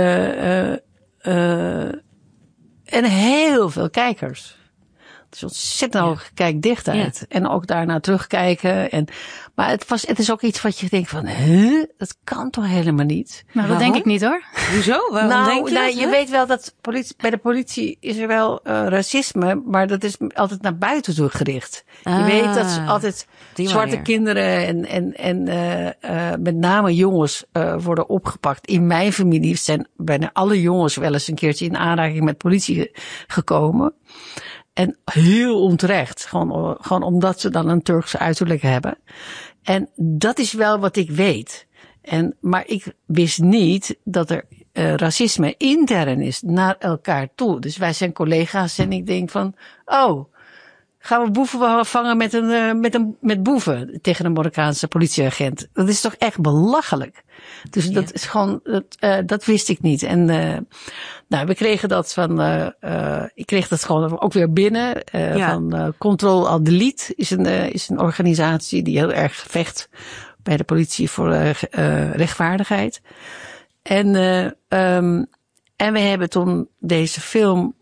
en heel veel kijkers. Het is ontzettend hoge kijkdichtheid. Ja. En ook daarna terugkijken. Maar het is ook iets wat je denkt van, dat kan toch helemaal niet? Maar dat denk ik niet, hoor. Hoezo? Waarom denk je dat? Je weet wel dat bij de politie is er wel racisme, maar dat is altijd naar buiten toe gericht. Je weet dat ze altijd zwarte kinderen en met name jongens worden opgepakt. In mijn familie zijn bijna alle jongens wel eens een keertje in aanraking met politie gekomen. En heel onterecht. Gewoon omdat ze dan een Turkse uiterlijk hebben. En dat is wel wat ik weet. Maar ik wist niet dat er racisme intern is naar elkaar toe. Dus wij zijn collega's en ik denk van, gaan we boeven vangen met boeven tegen een Marokkaanse politieagent. Dat is toch echt belachelijk. Dus dat is gewoon, dat wist ik niet. En we kregen dat van, ik kreeg dat gewoon ook weer binnen. Van Control-Alt-Delete is een organisatie die heel erg vecht bij de politie voor rechtvaardigheid. En we hebben toen deze film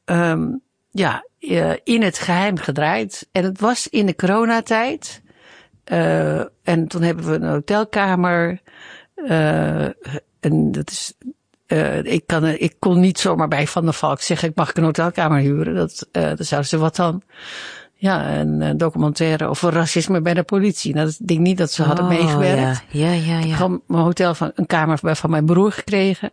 in het geheim gedraaid. En het was in de coronatijd. En toen hebben we een hotelkamer. En dat is, ik kon niet zomaar bij Van der Valk zeggen, mag ik een hotelkamer huren? Dat zouden ze wat dan? Ja, een documentaire over racisme bij de politie. Nou, ik denk niet dat ze hadden meegewerkt. Ja. Ik heb gewoon een kamer van mijn broer gekregen.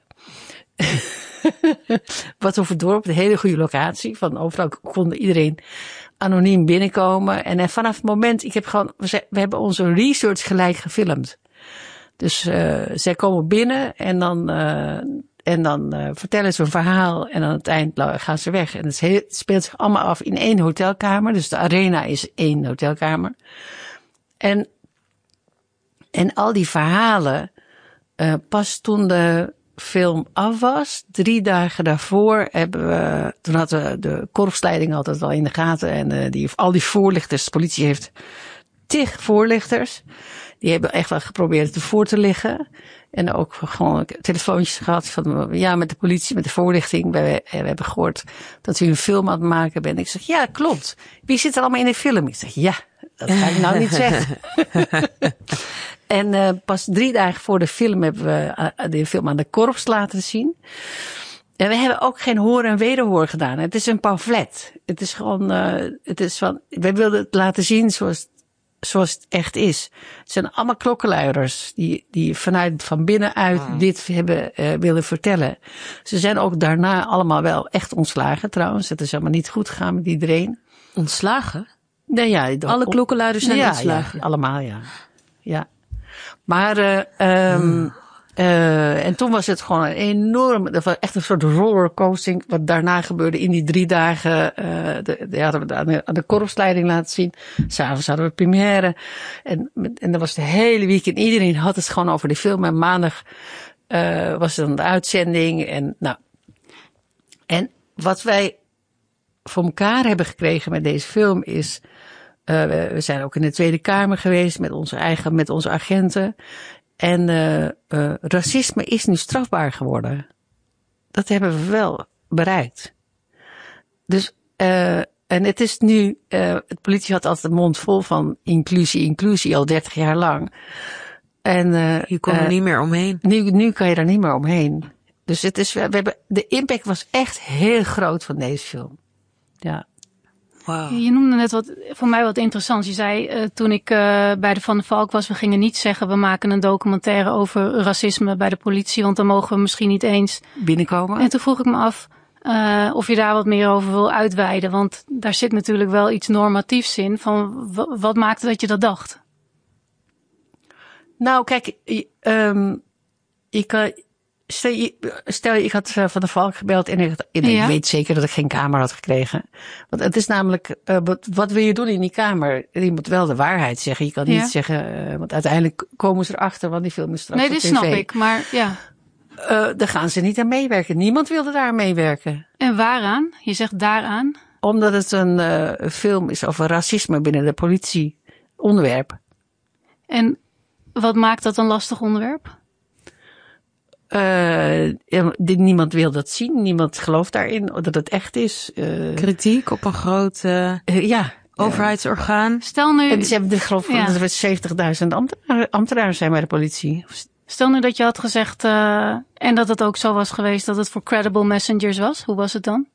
Wat over het dorp, een hele goede locatie. Van overal kon iedereen anoniem binnenkomen. En vanaf het moment, we hebben onze research gelijk gefilmd. Dus zij komen binnen en dan vertellen ze een verhaal en aan het eind gaan ze weg. En het speelt zich allemaal af in 1 hotelkamer. Dus de arena is 1 hotelkamer. En al die verhalen, pas toen de film af was, 3 dagen daarvoor toen hadden we de korpsleiding altijd al in de gaten. En al die voorlichters, de politie heeft 10 voorlichters. Die hebben echt wel geprobeerd ervoor te liggen. En ook gewoon telefoontjes gehad van, ja, met de politie, met de voorlichting. We hebben gehoord dat u een film aan het maken bent. Ik zeg, ja, klopt. Wie zit er allemaal in de film? Ik zeg, ja, dat ga ik nou niet zeggen. En pas 3 dagen voor de film hebben we de film aan de korps laten zien. En we hebben ook geen hoor en wederhoor gedaan. Het is een pamflet. Het is gewoon, wij wilden het laten zien zoals het echt is. Het zijn allemaal klokkenluiders die van binnenuit dit hebben willen vertellen. Ze zijn ook daarna allemaal wel echt ontslagen trouwens. Het is allemaal niet goed gegaan met iedereen. Ontslagen? Nee, ja. Alle klokkenluiders zijn ontslagen? Ja, allemaal, ja. Ja. Maar, en toen was het gewoon een enorm, echt een soort rollercoasting, wat daarna gebeurde in die 3 dagen. Hadden we aan de korpsleiding laten zien. 'S'avonds hadden we première. En dat was de hele weekend. Iedereen had het gewoon over die film. En maandag, was het dan de uitzending. En wat wij voor elkaar hebben gekregen met deze film is, we zijn ook in de Tweede Kamer geweest met onze agenten. En racisme is nu strafbaar geworden. Dat hebben we wel bereikt. Dus, en het is nu, de politie had altijd de mond vol van inclusie al 30 jaar lang. En je kon er niet meer omheen. Nu kan je er niet meer omheen. Dus het is, de impact was echt heel groot van deze film. Ja. Wow. Je noemde net voor mij wat interessants. Je zei toen ik bij de Van der Valk was, we gingen niet zeggen we maken een documentaire over racisme bij de politie, want dan mogen we misschien niet eens binnenkomen. En toen vroeg ik me af of je daar wat meer over wil uitweiden, want daar zit natuurlijk wel iets normatiefs in. Van wat maakte dat je dat dacht? Nou, kijk, Stel, ik had Van der Valk gebeld en ik weet zeker dat ik geen kamer had gekregen. Want het is namelijk, wat wil je doen in die kamer? Je moet wel de waarheid zeggen. Je kan niet zeggen, want uiteindelijk komen ze erachter, want die film is straks op tv. Nee, dit snap ik, maar ja. Daar gaan ze niet aan meewerken. Niemand wilde daar aan meewerken. En waaraan? Je zegt daaraan? Omdat het een film is over racisme binnen de politie onderwerp. En wat maakt dat een lastig onderwerp? Niemand wil dat zien. Niemand gelooft daarin dat het echt is. Kritiek op een groot overheidsorgaan. Stel nu... En ze hebben geloof ik dat er 70.000 ambtenaren zijn bij de politie. Stel nu dat je had gezegd, en dat het ook zo was geweest dat het voor credible messengers was. Hoe was het dan?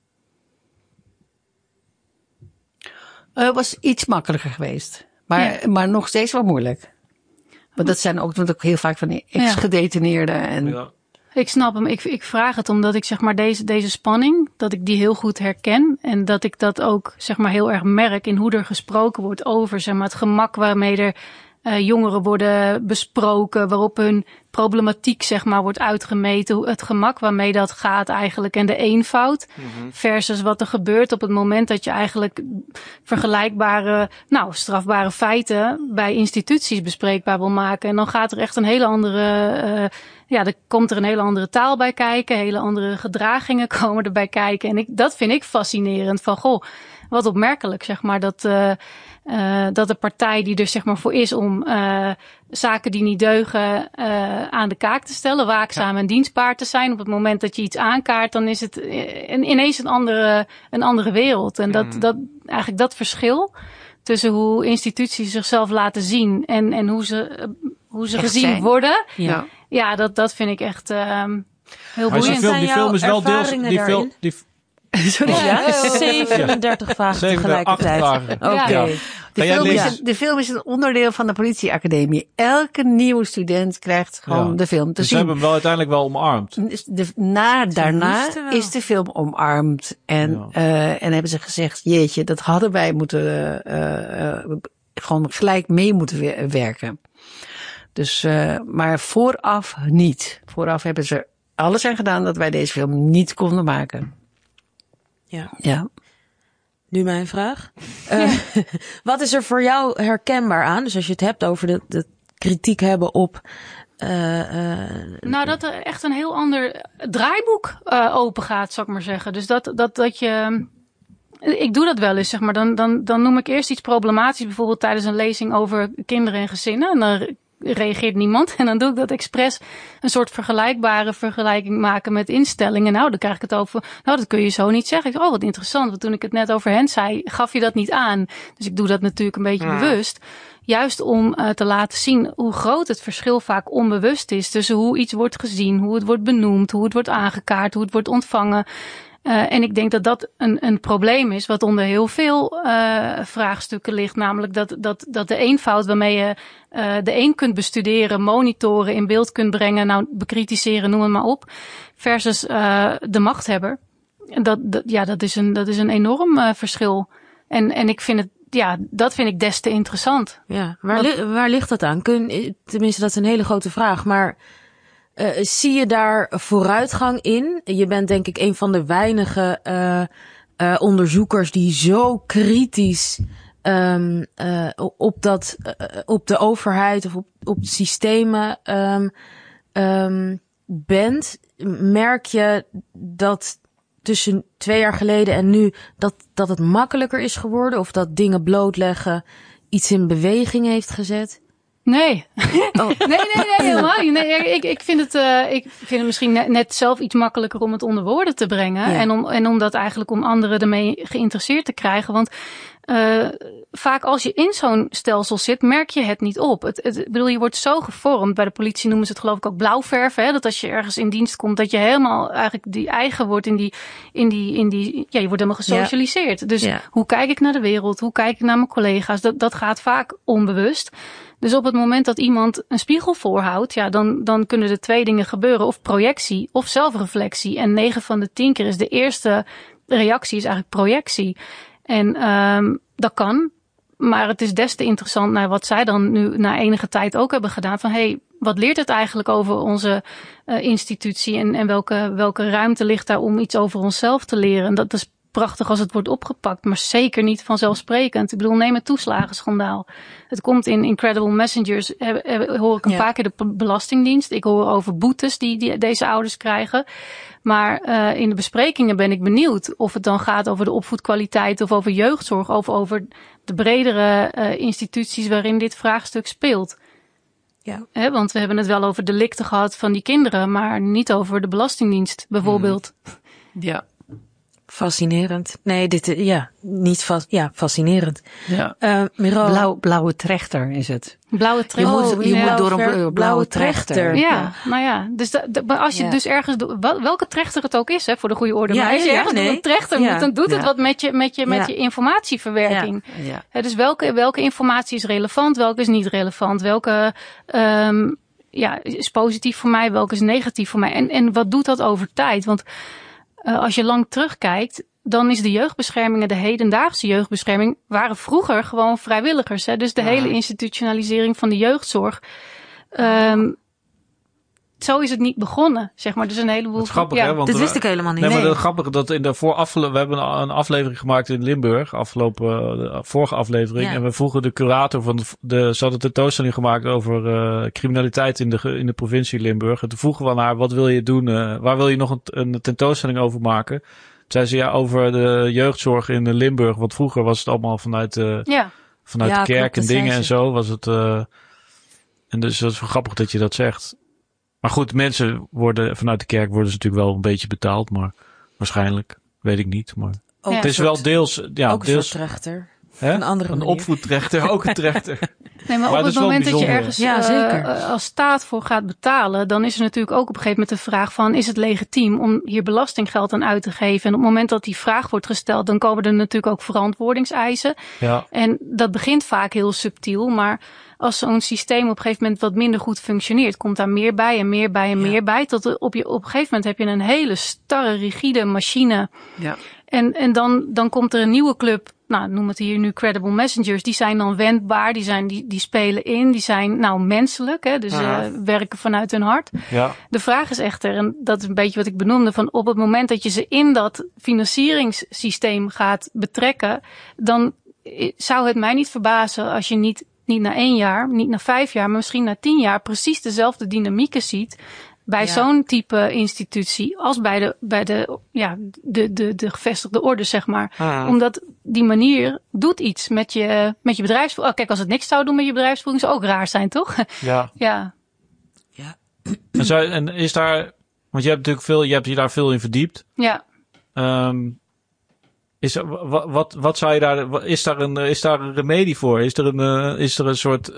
Het was iets makkelijker geweest. Maar nog steeds wel moeilijk. Want dat zijn ook heel vaak van die ex-gedetineerden. En... Ja. Ik snap hem. Ik vraag het omdat ik zeg maar deze spanning, dat ik die heel goed herken. En dat ik dat ook zeg maar heel erg merk in hoe er gesproken wordt over zeg maar, het gemak waarmee er jongeren worden besproken. Waarop hun problematiek zeg maar wordt uitgemeten. Het gemak waarmee dat gaat eigenlijk en de eenvoud. Versus wat er gebeurt op het moment dat je eigenlijk vergelijkbare, strafbare feiten bij instituties bespreekbaar wil maken. En dan gaat er echt een hele andere, er komt er een hele andere taal bij kijken. Hele andere gedragingen komen erbij kijken. En dat vind ik fascinerend van, goh, wat opmerkelijk zeg maar dat de partij die er zeg maar voor is om zaken die niet deugen aan de kaak te stellen, waakzaam en dienstbaar te zijn. Op het moment dat je iets aankaart, dan is het ineens een andere wereld. En eigenlijk dat verschil tussen hoe instituties zichzelf laten zien en hoe ze gezien zijn. worden. Ja, dat vind ik echt heel Maar boeiend. die film is wel deels... Sorry, 37 vragen 7 tegelijkertijd. 8 vragen. Oké. De film is een onderdeel van de politieacademie. Elke nieuwe student krijgt gewoon de film te zien. Ze hebben hem wel uiteindelijk wel omarmd. Daarna is de film omarmd. En hebben ze gezegd, jeetje, dat hadden wij moeten gewoon gelijk mee moeten werken. Dus, maar vooraf niet. Vooraf hebben ze alles aan gedaan dat wij deze film niet konden maken. Ja. Nu mijn vraag. Wat is er voor jou herkenbaar aan? Dus als je het hebt over de kritiek hebben op... Nou, dat er echt een heel ander draaiboek open gaat, zou ik maar zeggen. Dus dat je... Ik doe dat wel eens, zeg maar. Dan noem ik eerst iets problematisch. Bijvoorbeeld tijdens een lezing over kinderen en gezinnen. En dan reageert niemand. En dan doe ik dat expres een soort vergelijking maken met instellingen. Nou, dan krijg ik het over... Nou, dat kun je zo niet zeggen. Wat interessant. Want toen ik het net over hen zei, gaf je dat niet aan. Dus ik doe dat natuurlijk een beetje bewust. Juist om te laten zien hoe groot het verschil vaak onbewust is. Tussen hoe iets wordt gezien, hoe het wordt benoemd, hoe het wordt aangekaart, hoe het wordt ontvangen. En ik denk dat dat een probleem is wat onder heel veel vraagstukken ligt. Namelijk dat de eenvoud waarmee je de een kunt bestuderen, monitoren, in beeld kunt brengen, nou bekritiseren, noem het maar op. Versus de machthebber. Dat is een enorm verschil. En ik vind het, dat vind ik des te interessant. Ja, waar ligt dat aan? Tenminste, dat is een hele grote vraag, maar... zie je daar vooruitgang in? Je bent denk ik een van de weinige onderzoekers die zo kritisch op de overheid of op systemen bent. Merk je dat tussen 2 jaar geleden en nu dat het makkelijker is geworden? Of dat dingen blootleggen iets in beweging heeft gezet? Nee. Oh. Nee, helemaal niet. Nee, ik vind het misschien net zelf iets makkelijker om het onder woorden te brengen. Ja. En om dat eigenlijk om anderen ermee geïnteresseerd te krijgen. Want vaak als je in zo'n stelsel zit, merk je het niet op. Bedoel, je wordt zo gevormd. Bij de politie noemen ze het geloof ik ook blauwverven. Hè? Dat als je ergens in dienst komt, dat je helemaal eigenlijk die eigen wordt in die je wordt helemaal gesocialiseerd. Ja. Dus hoe kijk ik naar de wereld? Hoe kijk ik naar mijn collega's? Dat gaat vaak onbewust. Dus op het moment dat iemand een spiegel voorhoudt, dan kunnen er 2 dingen gebeuren. Of projectie of zelfreflectie. En 9 van de 10 keer is de eerste reactie is eigenlijk projectie. En dat kan. Maar het is des te interessant naar wat zij dan nu na enige tijd ook hebben gedaan. Van wat leert het eigenlijk over onze institutie? En welke ruimte ligt daar om iets over onszelf te leren? En dat is prachtig als het wordt opgepakt, maar zeker niet vanzelfsprekend. Ik bedoel, neem het toeslagenschandaal. Het komt in Incredible Messengers, hoor ik een paar keer de Belastingdienst. Ik hoor over boetes die deze ouders krijgen. Maar in de besprekingen ben ik benieuwd of het dan gaat over de opvoedkwaliteit of over jeugdzorg of over de bredere instituties waarin dit vraagstuk speelt. Ja. Want we hebben het wel over delicten gehad van die kinderen, maar niet over de Belastingdienst bijvoorbeeld. Ja. Fascinerend. Nee, fascinerend. Ja. Merel. Blauwe trechter is het. Blauwe trechter. Je moet door een blauwe trechter. Ja, nou ja. Dus maar als je dus ergens welke trechter het ook is, voor de goede orde. Maar als je ergens door een trechter moet, dan doet het wat met je informatieverwerking. Ja. Dus welke informatie is relevant, welke is niet relevant, welke is positief voor mij, welke is negatief voor mij. En wat doet dat over tijd? Want als je lang terugkijkt, dan is de jeugdbescherming, de hedendaagse jeugdbescherming, waren vroeger gewoon vrijwilligers. Dus de hele institutionalisering van de jeugdzorg. Zo is het niet begonnen, zeg maar. Dus een heleboel. Dat is grappig, hè? Want dat wist ik helemaal niet. Nee, maar dat is grappig dat we hebben een aflevering gemaakt in Limburg, vorige aflevering. Ja. En we vroegen de curator ze hadden een tentoonstelling gemaakt over criminaliteit in de provincie Limburg. En toen vroegen we aan haar, wat wil je doen? Waar wil je nog een tentoonstelling over maken? Toen zei ze, over de jeugdzorg in Limburg. Want vroeger was het allemaal vanuit de kerk en dingen en zo. Was het, en dus dat is wel grappig dat je dat zegt. Maar goed, mensen vanuit de kerk worden ze natuurlijk wel een beetje betaald, maar waarschijnlijk, weet ik niet. Maar het is wel deels, ook deels een trechter. Een opvoedtrechter, ook een trechter. Nee, maar op het moment dat je ergens als staat voor gaat betalen, dan is er natuurlijk ook op een gegeven moment de vraag van, is het legitiem om hier belastinggeld aan uit te geven? En op het moment dat die vraag wordt gesteld, dan komen er natuurlijk ook verantwoordingseisen. Ja. En dat begint vaak heel subtiel, maar als zo'n systeem op een gegeven moment wat minder goed functioneert, komt daar meer bij en meer bij en meer bij. Tot op een gegeven moment heb je een hele starre, rigide machine. Ja. En dan komt er een nieuwe club noem het hier nu credible messengers, die zijn dan wendbaar, die spelen in, die zijn menselijk, hè, dus werken vanuit hun hart. Ja. De vraag is echter, en dat is een beetje wat ik benoemde, van op het moment dat je ze in dat financieringssysteem gaat betrekken, dan zou het mij niet verbazen als je niet na 1 jaar, niet na 5 jaar, maar misschien na 10 jaar precies dezelfde dynamieken ziet bij zo'n type institutie als bij de gevestigde orde, zeg maar. Omdat die manier doet iets met je bedrijfsvoering. Kijk, als het niks zou doen met je bedrijfsvoering, zou ook raar zijn, toch? Ja. Ja. En is daar, want je hebt je daar veel in verdiept. Ja. Wat zou je daar, is daar een remedie voor? Is er een soort,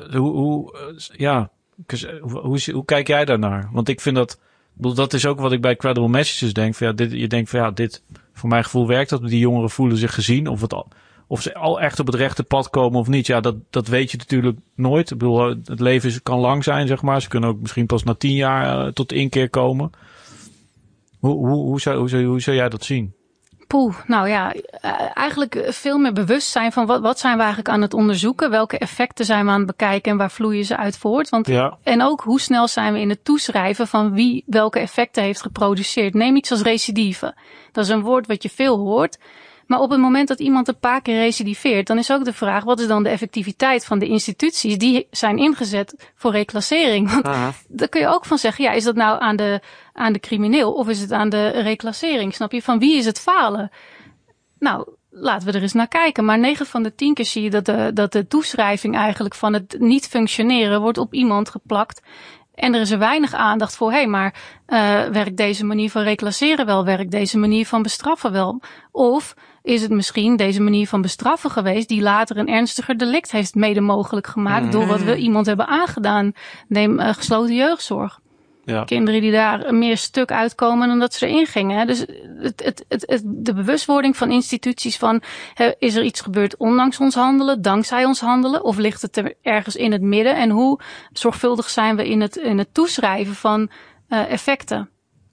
hoe kijk jij daarnaar? Want ik vind dat is ook wat ik bij credible messages denk. Je denkt van dit, voor mijn gevoel werkt dat. Die jongeren voelen zich gezien. Of ze al echt op het rechte pad komen of niet. Ja, dat weet je natuurlijk nooit. Ik bedoel, het leven kan lang zijn, zeg maar. Ze kunnen ook misschien pas na 10 jaar tot inkeer komen. Hoe zou jij dat zien? Eigenlijk veel meer bewust zijn van wat zijn we eigenlijk aan het onderzoeken? Welke effecten zijn we aan het bekijken en waar vloeien ze uit voort? En ook hoe snel zijn we in het toeschrijven van wie welke effecten heeft geproduceerd? Neem iets als recidive. Dat is een woord wat je veel hoort. Maar op het moment dat iemand een paar keer recidiveert, dan is ook de vraag, wat is dan de effectiviteit van de instituties die zijn ingezet voor reclassering? Want daar kun je ook van zeggen, is dat nou aan de crimineel of is het aan de reclassering? Snap je? Van wie is het falen? Nou, laten we er eens naar kijken. Maar 9 van de 10 keer zie je dat de toeschrijving eigenlijk van het niet functioneren wordt op iemand geplakt. En er is er weinig aandacht voor, maar werkt deze manier van reclasseren wel? Werkt deze manier van bestraffen wel? Of is het misschien deze manier van bestraffen geweest die later een ernstiger delict heeft mede mogelijk gemaakt door wat we iemand hebben aangedaan? Neem gesloten jeugdzorg. Ja. Kinderen die daar meer stuk uitkomen dan dat ze erin gingen. Hè? Dus de bewustwording van instituties van, is er iets gebeurd ondanks ons handelen, dankzij ons handelen? Of ligt het er ergens in het midden? En hoe zorgvuldig zijn we in het toeschrijven van effecten?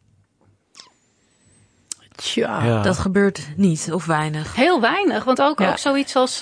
Tja, dat gebeurt niet of weinig. Heel weinig, want ook zoiets als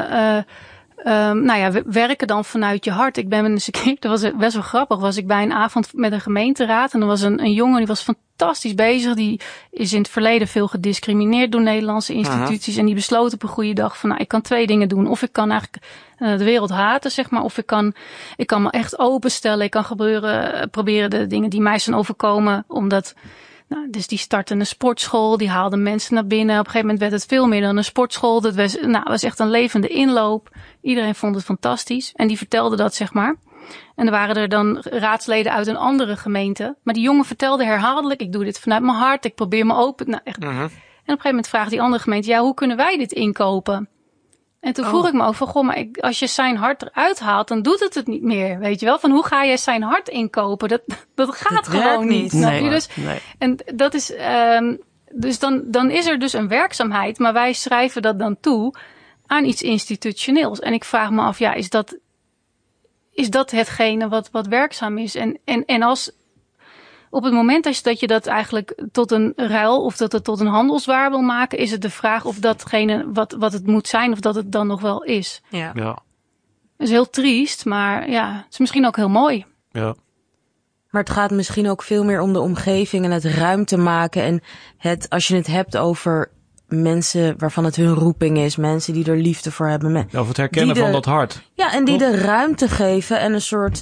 werken dan vanuit je hart. Ik ben eens een keer, dat was best wel grappig, was ik bij een avond met een gemeenteraad en er was een jongen die was fantastisch bezig. Die is in het verleden veel gediscrimineerd door Nederlandse instituties en die besloot op een goede dag van, ik kan 2 dingen doen. Of ik kan eigenlijk de wereld haten, zeg maar, of ik kan me echt openstellen. Ik kan proberen de dingen die mij zijn overkomen, omdat dus die startte een sportschool, die haalde mensen naar binnen. Op een gegeven moment werd het veel meer dan een sportschool. Dat was echt een levende inloop. Iedereen vond het fantastisch. En die vertelde dat, zeg maar. En er waren er dan raadsleden uit een andere gemeente. Maar die jongen vertelde herhaaldelijk, ik doe dit vanuit mijn hart, ik probeer me open. En op een gegeven moment vraagt die andere gemeente, hoe kunnen wij dit inkopen? En toen vroeg ik me ook van, maar als je zijn hart eruit haalt, dan doet het niet meer. Weet je wel? Van hoe ga jij zijn hart inkopen? Dat gaat gewoon niet. Snap je? Dus, en dat is, dus dan is er dus een werkzaamheid, maar wij schrijven dat dan toe aan iets institutioneels. En ik vraag me af, is dat hetgene wat werkzaam is? En als op het moment dat je dat eigenlijk tot een ruil of dat het tot een handelswaar wil maken, is het de vraag of datgene wat het moet zijn, of dat het dan nog wel is. Ja. Dat is heel triest, maar het is misschien ook heel mooi. Ja. Maar het gaat misschien ook veel meer om de omgeving en het ruimte maken en als je het hebt over mensen waarvan het hun roeping is, mensen die er liefde voor hebben. Of het herkennen van dat hart. Ja, en die de ruimte geven en een soort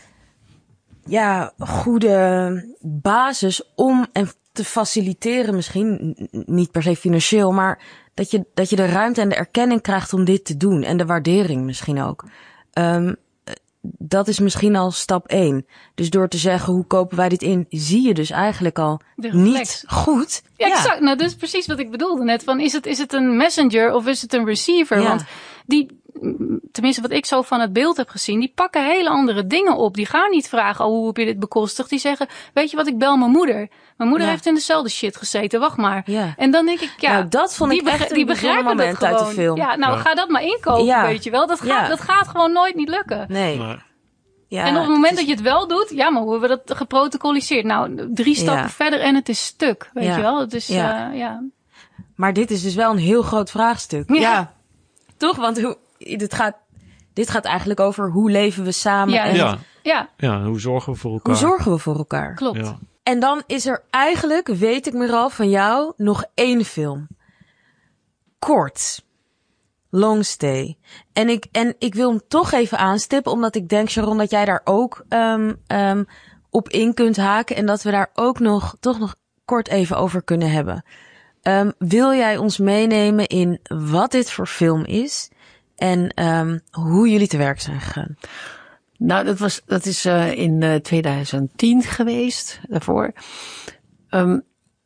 goede basis om en te faciliteren, misschien niet per se financieel, maar dat je de ruimte en de erkenning krijgt om dit te doen en de waardering misschien ook. Dat is misschien al stap 1. Dus door te zeggen, hoe kopen wij dit in, zie je dus eigenlijk al niet goed. Ja, exact. Nou, dat is precies wat ik bedoelde net. Van, is het een messenger of is het een receiver? Ja. Want tenminste wat ik zo van het beeld heb gezien, die pakken hele andere dingen op. Die gaan niet vragen, hoe heb je dit bekostigd? Die zeggen, weet je wat, ik bel mijn moeder. Mijn moeder heeft in dezelfde shit gezeten, wacht maar. Ja. En dan denk ik, dat vond ik echt een bijzonder moment uit de film. Ja, ga dat maar inkopen, weet je wel. Dat gaat gewoon nooit niet lukken. Nee. Ja, en op het moment dat je het wel doet, maar hoe hebben we dat geprotocoliseerd? Nou, 3 stappen verder en het is stuk, weet je wel. Het is, Maar dit is dus wel een heel groot vraagstuk. Toch? Want dit gaat eigenlijk over hoe leven we samen. Ja, en Ja, hoe zorgen we voor elkaar? hoe zorgen we voor elkaar? klopt. Ja. En dan is er eigenlijk, weet ik Meral, van jou nog 1 film. Kort. Long Stay. En ik wil hem toch even aanstippen, omdat ik denk, Sharon, dat jij daar ook op in kunt haken. En dat we daar ook toch nog kort even over kunnen hebben. Wil jij ons meenemen in wat dit voor film is? En hoe jullie te werk zijn gegaan? Nou, dat is in 2010 geweest, daarvoor. We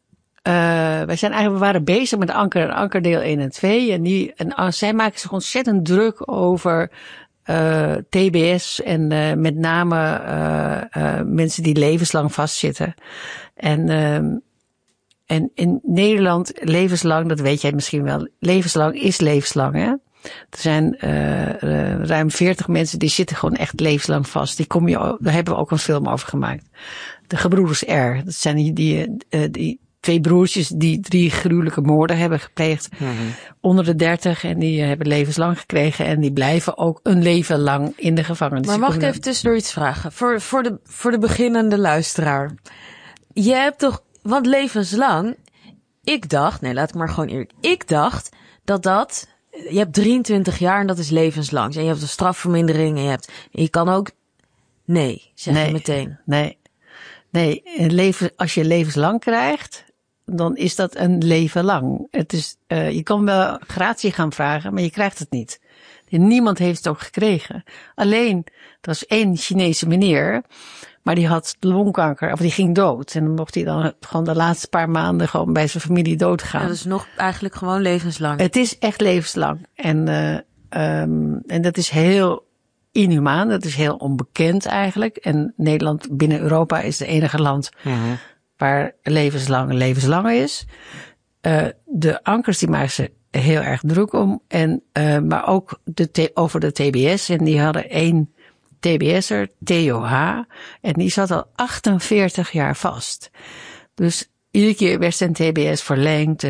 waren bezig met Anker deel 1 en 2. En zij maken zich ontzettend druk over TBS en met name mensen die levenslang vastzitten. En in Nederland, levenslang, dat weet jij misschien wel, levenslang is levenslang, hè? Er zijn ruim 40 mensen die zitten gewoon echt levenslang vast. Daar hebben we ook een film over gemaakt. De gebroeders R. Dat zijn die 2 broertjes die 3 gruwelijke moorden hebben gepleegd. Onder de 30 en die hebben levenslang gekregen. En die blijven ook een leven lang in de gevangenis. Maar mag ik even tussendoor iets vragen? Voor de beginnende luisteraar. Je hebt toch, want levenslang, laat ik maar gewoon eerlijk. Ik dacht dat je hebt 23 jaar en dat is levenslang. En je hebt een strafvermindering en je kan ook... Nee, zeg je meteen. Nee, als je levenslang krijgt, dan is dat een leven lang. Het is, je kan wel gratie gaan vragen, maar je krijgt het niet. Niemand heeft het ook gekregen. Alleen, er was 1 Chinese meneer, maar die had longkanker, of die ging dood. En dan mocht hij dan gewoon de laatste paar maanden gewoon bij zijn familie doodgaan. Ja, dat is nog eigenlijk gewoon levenslang. Het is echt levenslang. En dat is heel inhumaan. Dat is heel onbekend eigenlijk. En Nederland binnen Europa is het enige land waar levenslang is. De ankers die maken ze heel erg druk om. Maar ook over de TBS. En die hadden 1 TBS'er, Theo H. En die zat al 48 jaar vast. Dus iedere keer werd zijn TBS verlengd.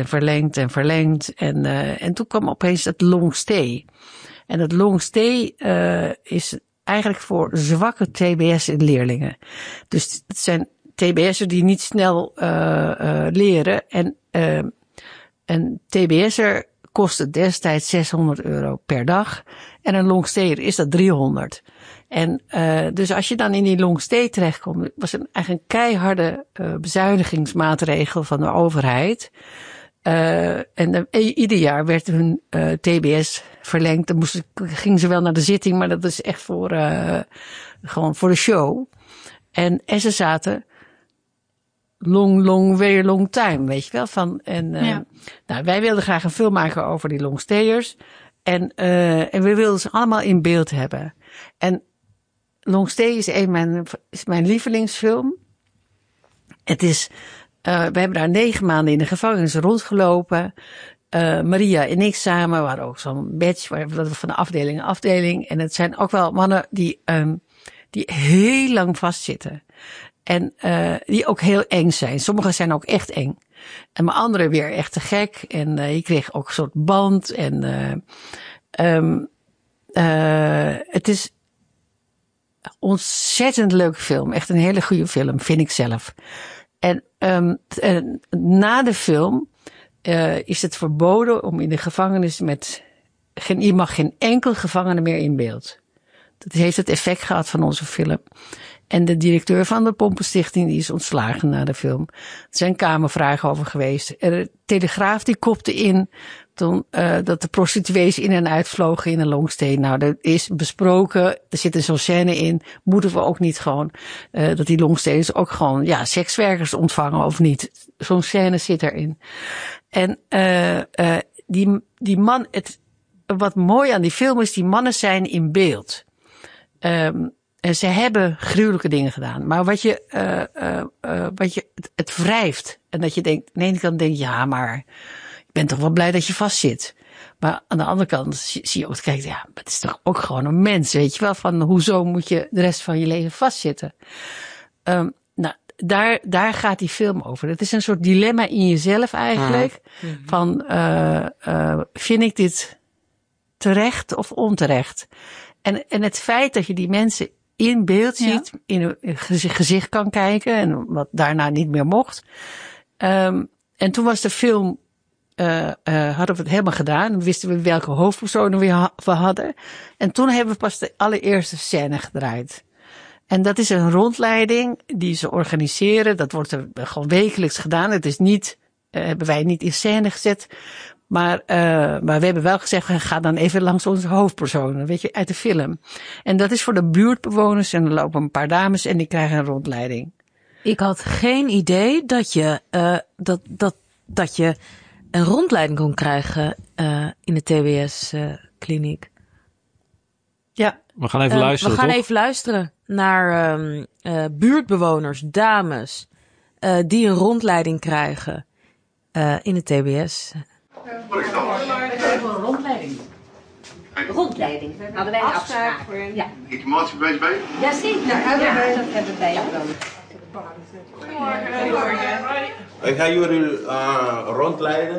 En toen kwam opeens het long stay. En het long stay is eigenlijk voor zwakke TBS-leerlingen. Dus het zijn TBS'ers die niet snel leren. En een TBS'er kostte destijds €600 per dag. En een long stayer is dat 300. En dus als je dan in die long stay terechtkomt, was het eigenlijk een keiharde bezuinigingsmaatregel van de overheid. Ieder jaar werd hun TBS verlengd. Dan gingen ze wel naar de zitting, maar dat is echt gewoon voor de show. En ze zaten very long time, weet je wel. Nou, wij wilden graag een film maken over die long stayers. En we wilden ze allemaal in beeld hebben. En Long Stay is mijn lievelingsfilm. Het is, we hebben daar 9 maanden in de gevangenis rondgelopen. Maria en ik samen waren ook zo'n badge, van de afdeling. En het zijn ook wel mannen die heel lang vastzitten. En die ook heel eng zijn. Sommigen zijn ook echt eng. En maar anderen weer echt te gek. En je kreeg ook een soort band. En het is een ontzettend leuke film. Echt een hele goede film, vind ik zelf. En na de film is het verboden om in de gevangenis je mag geen enkel gevangene meer in beeld. Dat heeft het effect gehad van onze film. En de directeur van de Pompenstichting die is ontslagen na de film. Er zijn kamervragen over geweest. De Telegraaf die kopte in dat de prostituees in en uitvlogen in een longstay. Nou, dat is besproken. Er zit zo'n scène in. Moeten we ook niet gewoon dat die longstays ook gewoon sekswerkers ontvangen of niet. Zo'n scène zit erin. En die man, wat mooi aan die film is, die mannen zijn in beeld. Ze hebben gruwelijke dingen gedaan. Maar het wrijft. En dat je denkt, aan de ene kant denk je, ja, maar ik ben toch wel blij dat je vastzit. Maar aan de andere kant zie je ook, kijk, ja, het is toch ook gewoon een mens, weet je wel, van hoezo moet je de rest van je leven vastzitten? Nou, daar gaat die film over. Het is een soort dilemma in jezelf eigenlijk. Van, vind ik dit terecht of onterecht. En het feit dat je die mensen in beeld ziet, in hun gezicht kan kijken en wat daarna niet meer mocht. En toen was de film, hadden we het helemaal gedaan. Dan wisten we welke hoofdpersonen we hadden. En toen hebben we pas de allereerste scène gedraaid. En dat is een rondleiding die ze organiseren. Dat wordt er gewoon wekelijks gedaan. Het is niet, hebben wij niet in scène gezet. Maar we hebben wel gezegd, ga dan even langs onze hoofdpersonen, weet je, uit de film. En dat is voor de buurtbewoners en er lopen een paar dames en die krijgen een rondleiding. Ik had geen idee dat je, dat je een rondleiding kon krijgen in de TBS-kliniek. Ja. We gaan even luisteren, We gaan toch? even luisteren naar buurtbewoners, dames, die een rondleiding krijgen in de TBS. Rondleiding. Hadden wij een afspraak. Ja. Legitimatie bij BSB? Jazeker, dat hebben wij ook. Ik ga jullie rondleiden.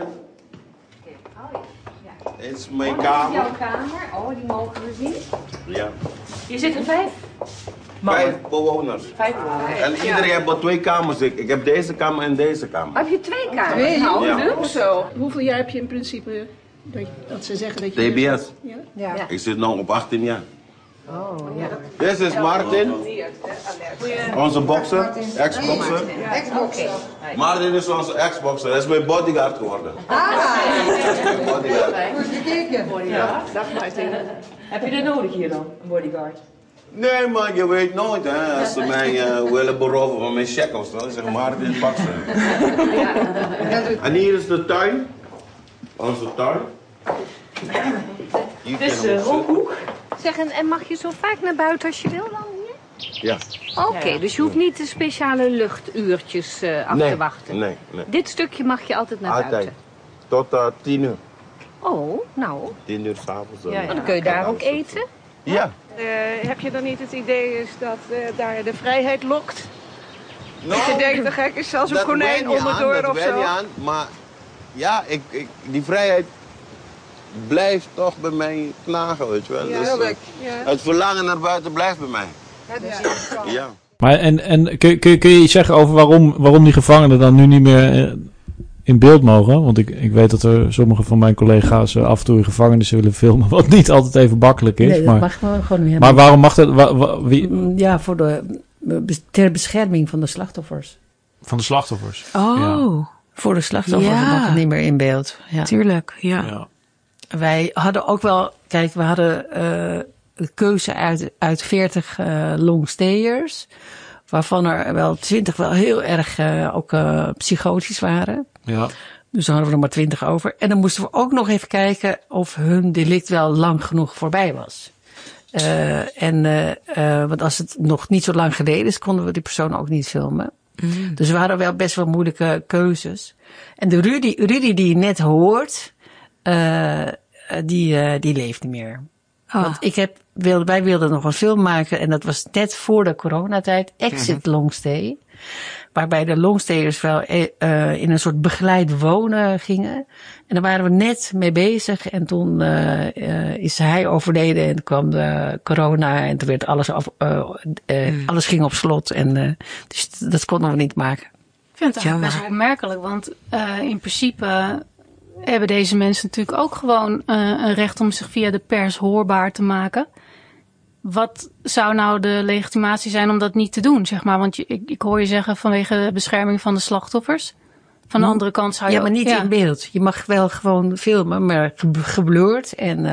Dit is mijn kamer. Jouw kamer, die mogen we zien. Ja. Hier zitten 5. 5 bewoners. 5 bewoners. En iedereen heeft maar 2 kamers. Ik heb deze kamer en deze kamer. Heb je 2 kamers? Nou, Ja. leuk zo. Hoeveel jaar heb je in principe dat ze zeggen dat je... TBS. Ja? Ik zit nog op 18 jaar. Dit is Martin. Onze bokser, ex-bokser. Martin is onze ex-bokser. Hij is mijn bodyguard geworden. Mijn bodyguard. Ja, dag Martin. Heb je dat nodig hier dan, een bodyguard? Nee man, je weet nooit hè. Als ze mij willen beroven van mijn check of zo, dan zeg Martin, pak ze. En hier is de tuin. Onze tuin. Hier Dus kunnen we Rookhoek. Zeg, en mag je zo vaak naar buiten als je wil dan hier? Ja. Oké, dus je hoeft niet de speciale luchtuurtjes af te wachten. Nee. Dit stukje mag je altijd naar Altijd. buiten. Tot 10 uur. Oh, nou. 10 uur s'avonds. Dan kun je daar ook eten. Ja. Heb je dan niet het idee is dat daar de vrijheid lokt? Nou, Dat je denkt, dan gek is zelfs een dat konijn weet niet onderdoor aan, dat of weet zo? niet aan, maar ja, die vrijheid blijft toch bij mij knagen, weet je wel. Ja, Dus, tuurlijk. het verlangen naar buiten blijft bij mij. Ja. Maar en kun je iets zeggen over waarom die gevangenen dan nu niet meer in beeld mogen? Want ik weet dat er sommige van mijn collega's af en toe in gevangenissen willen filmen, wat niet altijd even makkelijk is. Nee, dat maar, mag gewoon niet. maar waarom mag dat? Ja, ter bescherming van de slachtoffers. Van de slachtoffers. Oh, Ja. Voor de slachtoffers mag het niet meer in beeld. Ja. tuurlijk, ja. Ja. Wij hadden ook wel, kijk, we hadden een keuze uit 40 longstayers, waarvan er wel 20 wel heel erg ook psychotisch waren. Ja. Dus dan hadden we er maar 20 over. En dan moesten we ook nog even kijken of hun delict wel lang genoeg voorbij was. Want als het nog niet zo lang geleden is, konden we die persoon ook niet filmen. Mm. Dus we hadden wel best wel moeilijke keuzes. En de Rudy die je net hoort, die leeft niet meer. Oh. Want wij wilden nog een film maken en dat was net voor de coronatijd, Exit Longstay. Waarbij de longstayers wel in een soort begeleid wonen gingen. En daar waren we net mee bezig. En toen is hij overleden en kwam de corona. En toen werd alles ging op slot. En dus dat konden we niet maken. Ik vind het eigenlijk best wel opmerkelijk, want in principe hebben deze mensen natuurlijk ook gewoon een recht om zich via de pers hoorbaar te maken. Wat zou nou de legitimatie zijn om dat niet te doen, zeg maar? Want ik hoor je zeggen vanwege de bescherming van de slachtoffers. Van de andere kant zou je... Ja, maar niet in beeld. Je mag wel gewoon filmen, maar geblurred en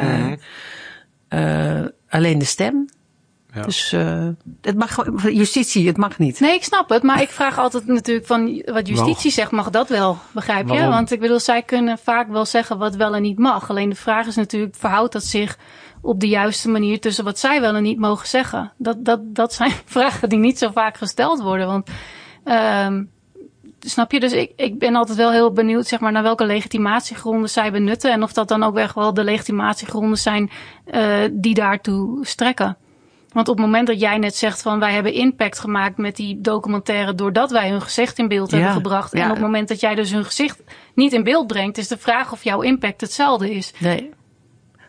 alleen de stem. Ja. Dus het mag gewoon, justitie, het mag niet. Nee, ik snap het. Maar ik vraag altijd natuurlijk van wat justitie zegt, mag dat wel, begrijp je? Want ik bedoel, zij kunnen vaak wel zeggen wat wel en niet mag. Alleen de vraag is natuurlijk, verhoudt dat zich op de juiste manier tussen wat zij wel en niet mogen zeggen? Dat zijn vragen die niet zo vaak gesteld worden. Want snap je? Dus ik ben altijd wel heel benieuwd, zeg maar, naar welke legitimatiegronden zij benutten. En of dat dan ook echt wel de legitimatiegronden zijn die daartoe strekken. Want op het moment dat jij net zegt van wij hebben impact gemaakt met die documentaire doordat wij hun gezicht in beeld hebben gebracht. En op het moment dat jij dus hun gezicht niet in beeld brengt, is de vraag of jouw impact hetzelfde is. Nee.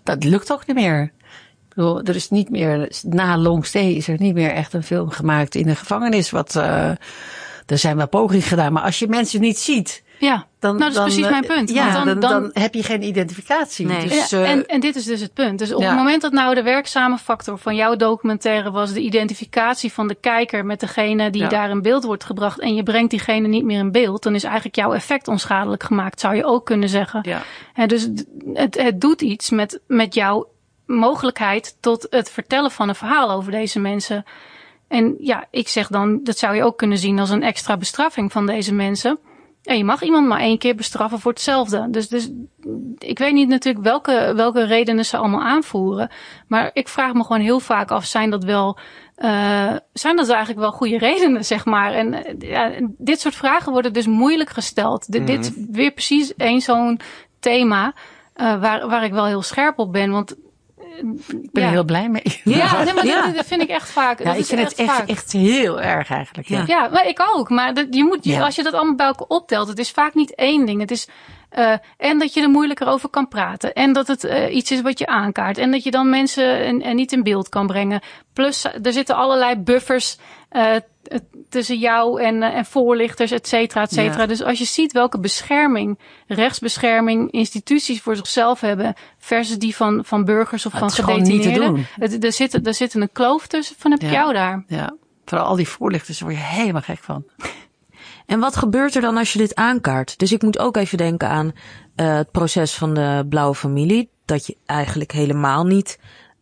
Dat lukt ook niet meer. Ik bedoel, er is niet meer, na Long Stay is er niet meer echt een film gemaakt in de gevangenis. Er zijn wel pogingen gedaan, maar als je mensen niet ziet. Ja, dat is precies mijn punt. Ja, want dan heb je geen identificatie. Nee. Dus, en dit is dus het punt. Dus op het moment dat nou de werkzame factor van jouw documentaire was de identificatie van de kijker met degene die daar in beeld wordt gebracht en je brengt diegene niet meer in beeld, dan is eigenlijk jouw effect onschadelijk gemaakt, zou je ook kunnen zeggen. Ja. En dus het doet iets met jouw mogelijkheid tot het vertellen van een verhaal over deze mensen. En ja, ik zeg dan, dat zou je ook kunnen zien als een extra bestraffing van deze mensen. En je mag iemand maar 1 keer bestraffen voor hetzelfde. Dus ik weet niet natuurlijk welke redenen ze allemaal aanvoeren. Maar ik vraag me gewoon heel vaak af, zijn dat eigenlijk wel goede redenen, zeg maar. En dit soort vragen worden dus moeilijk gesteld. Dit weer precies zo'n thema waar ik wel heel scherp op ben. Want ik ben er heel blij mee. Ja, nee, maar dat vind ik echt vaak. Ja, ik vind het echt heel erg eigenlijk. Ja, maar ik ook. Maar als je dat allemaal bij elkaar optelt, het is vaak niet één ding. Het is en dat je er moeilijker over kan praten. En dat het iets is wat je aankaart. En dat je dan mensen niet in beeld kan brengen. Plus, er zitten allerlei buffers tussen jou en voorlichters, et cetera, et cetera. Ja. Dus als je ziet welke bescherming, rechtsbescherming instituties voor zichzelf hebben versus die van burgers of van gedetineerden. Er zit een kloof tussen van heb ik jou daar. Ja, vooral al die voorlichters, daar word je helemaal gek van. En wat gebeurt er dan als je dit aankaart? Dus ik moet ook even denken aan het proces van de Blauwe Familie. Dat je eigenlijk helemaal niet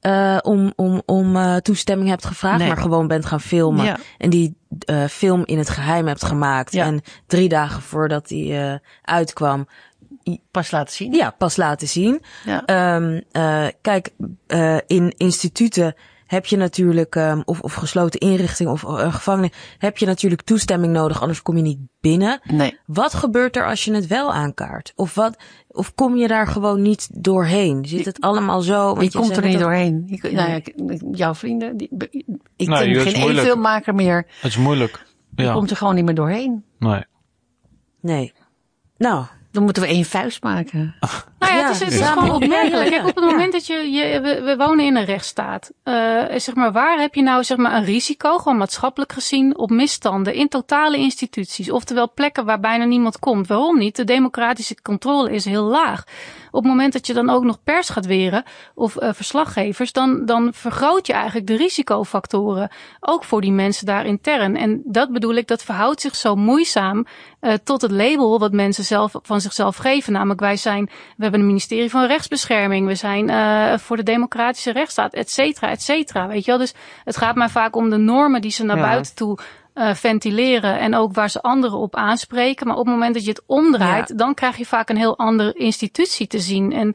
om toestemming hebt gevraagd, maar gewoon bent gaan filmen. Ja. En die film in het geheim hebt gemaakt. Ja. En 3 dagen voordat die uitkwam, pas laten zien. Ja, pas laten zien. Ja. Kijk, in instituten heb je natuurlijk, of gesloten inrichtingen of gevangenis, heb je natuurlijk toestemming nodig, anders kom je niet binnen. Nee. Wat gebeurt er als je het wel aankaart? Of kom je daar gewoon niet doorheen? Zit het allemaal zo? Je komt er niet doorheen. Jouw vrienden, ik ken geen één filmmaker meer. Het is moeilijk. Je komt er gewoon niet meer doorheen. Nee. Nou, dan moeten we 1 vuist maken. Nou ja, het is gewoon opmerkelijk. Kijk, op het moment dat we wonen in een rechtsstaat. Zeg maar, waar heb je nou zeg maar een risico, gewoon maatschappelijk gezien, op misstanden in totale instituties? Oftewel plekken waar bijna niemand komt. Waarom niet? De democratische controle is heel laag. Op het moment dat je dan ook nog pers gaat weren of verslaggevers, dan vergroot je eigenlijk de risicofactoren. Ook voor die mensen daar intern. En dat bedoel ik, dat verhoudt zich zo moeizaam tot het label wat mensen van zichzelf geven. Namelijk we hebben een ministerie van rechtsbescherming. We zijn voor de democratische rechtsstaat, et cetera, et cetera. Weet je wel? Dus het gaat mij vaak om de normen die ze naar buiten toe ventileren en ook waar ze anderen op aanspreken. Maar op het moment dat je het omdraait, dan krijg je vaak een heel andere institutie te zien. En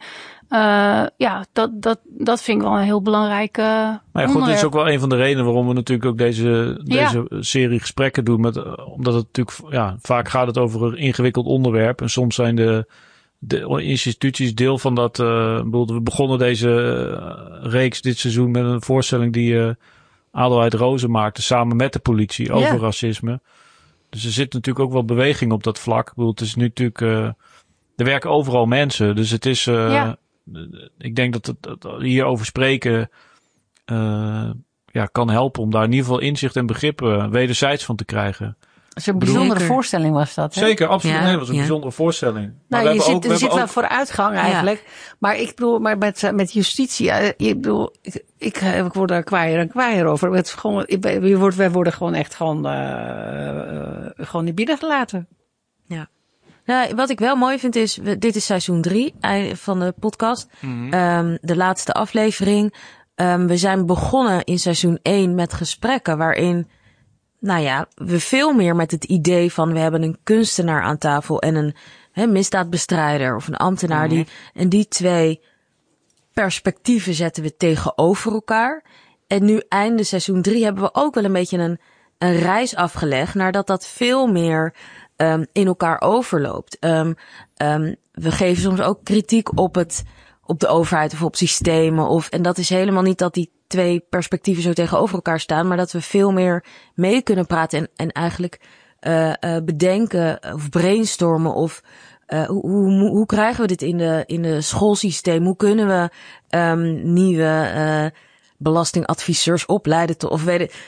dat vind ik wel een heel belangrijk maar goed, dit is ook wel een van de redenen waarom we natuurlijk ook deze serie gesprekken doen. Omdat het natuurlijk, vaak gaat het over een ingewikkeld onderwerp. En soms zijn de instituties deel van dat. We begonnen deze reeks dit seizoen met een voorstelling die Adelheid Rozen maakte samen met de politie over racisme. Dus er zit natuurlijk ook wel beweging op dat vlak. Het is nu natuurlijk, er werken overal mensen. Dus het is, ik denk dat het hierover spreken kan helpen om daar in ieder geval inzicht en begrip wederzijds van te krijgen. Zo'n bijzondere voorstelling was dat, hè? Zeker, absoluut. Nee, dat was een bijzondere voorstelling. Maar je zit wel vooruitgang eigenlijk. Maar ik bedoel, met justitie, ik word daar kwaaier en kwaaier over. Het is gewoon, wij worden gewoon echt gewoon niet binnengelaten. Ja. Nou, wat ik wel mooi vind is, dit is seizoen 3 van de podcast. Mm-hmm. De laatste aflevering. We zijn begonnen in seizoen 1 met gesprekken waarin we veel meer met het idee van we hebben een kunstenaar aan tafel en een misdaadbestrijder of een ambtenaar. En die 2 perspectieven zetten we tegenover elkaar. En nu einde seizoen 3 hebben we ook wel een beetje een reis afgelegd naar dat veel meer in elkaar overloopt. We geven soms ook kritiek op de overheid of op systemen. En dat is helemaal niet dat die 2 perspectieven zo tegenover elkaar staan, maar dat we veel meer mee kunnen praten en eigenlijk bedenken of brainstormen of hoe krijgen we dit in de schoolsysteem? Hoe kunnen we nieuwe belastingadviseurs opleiden of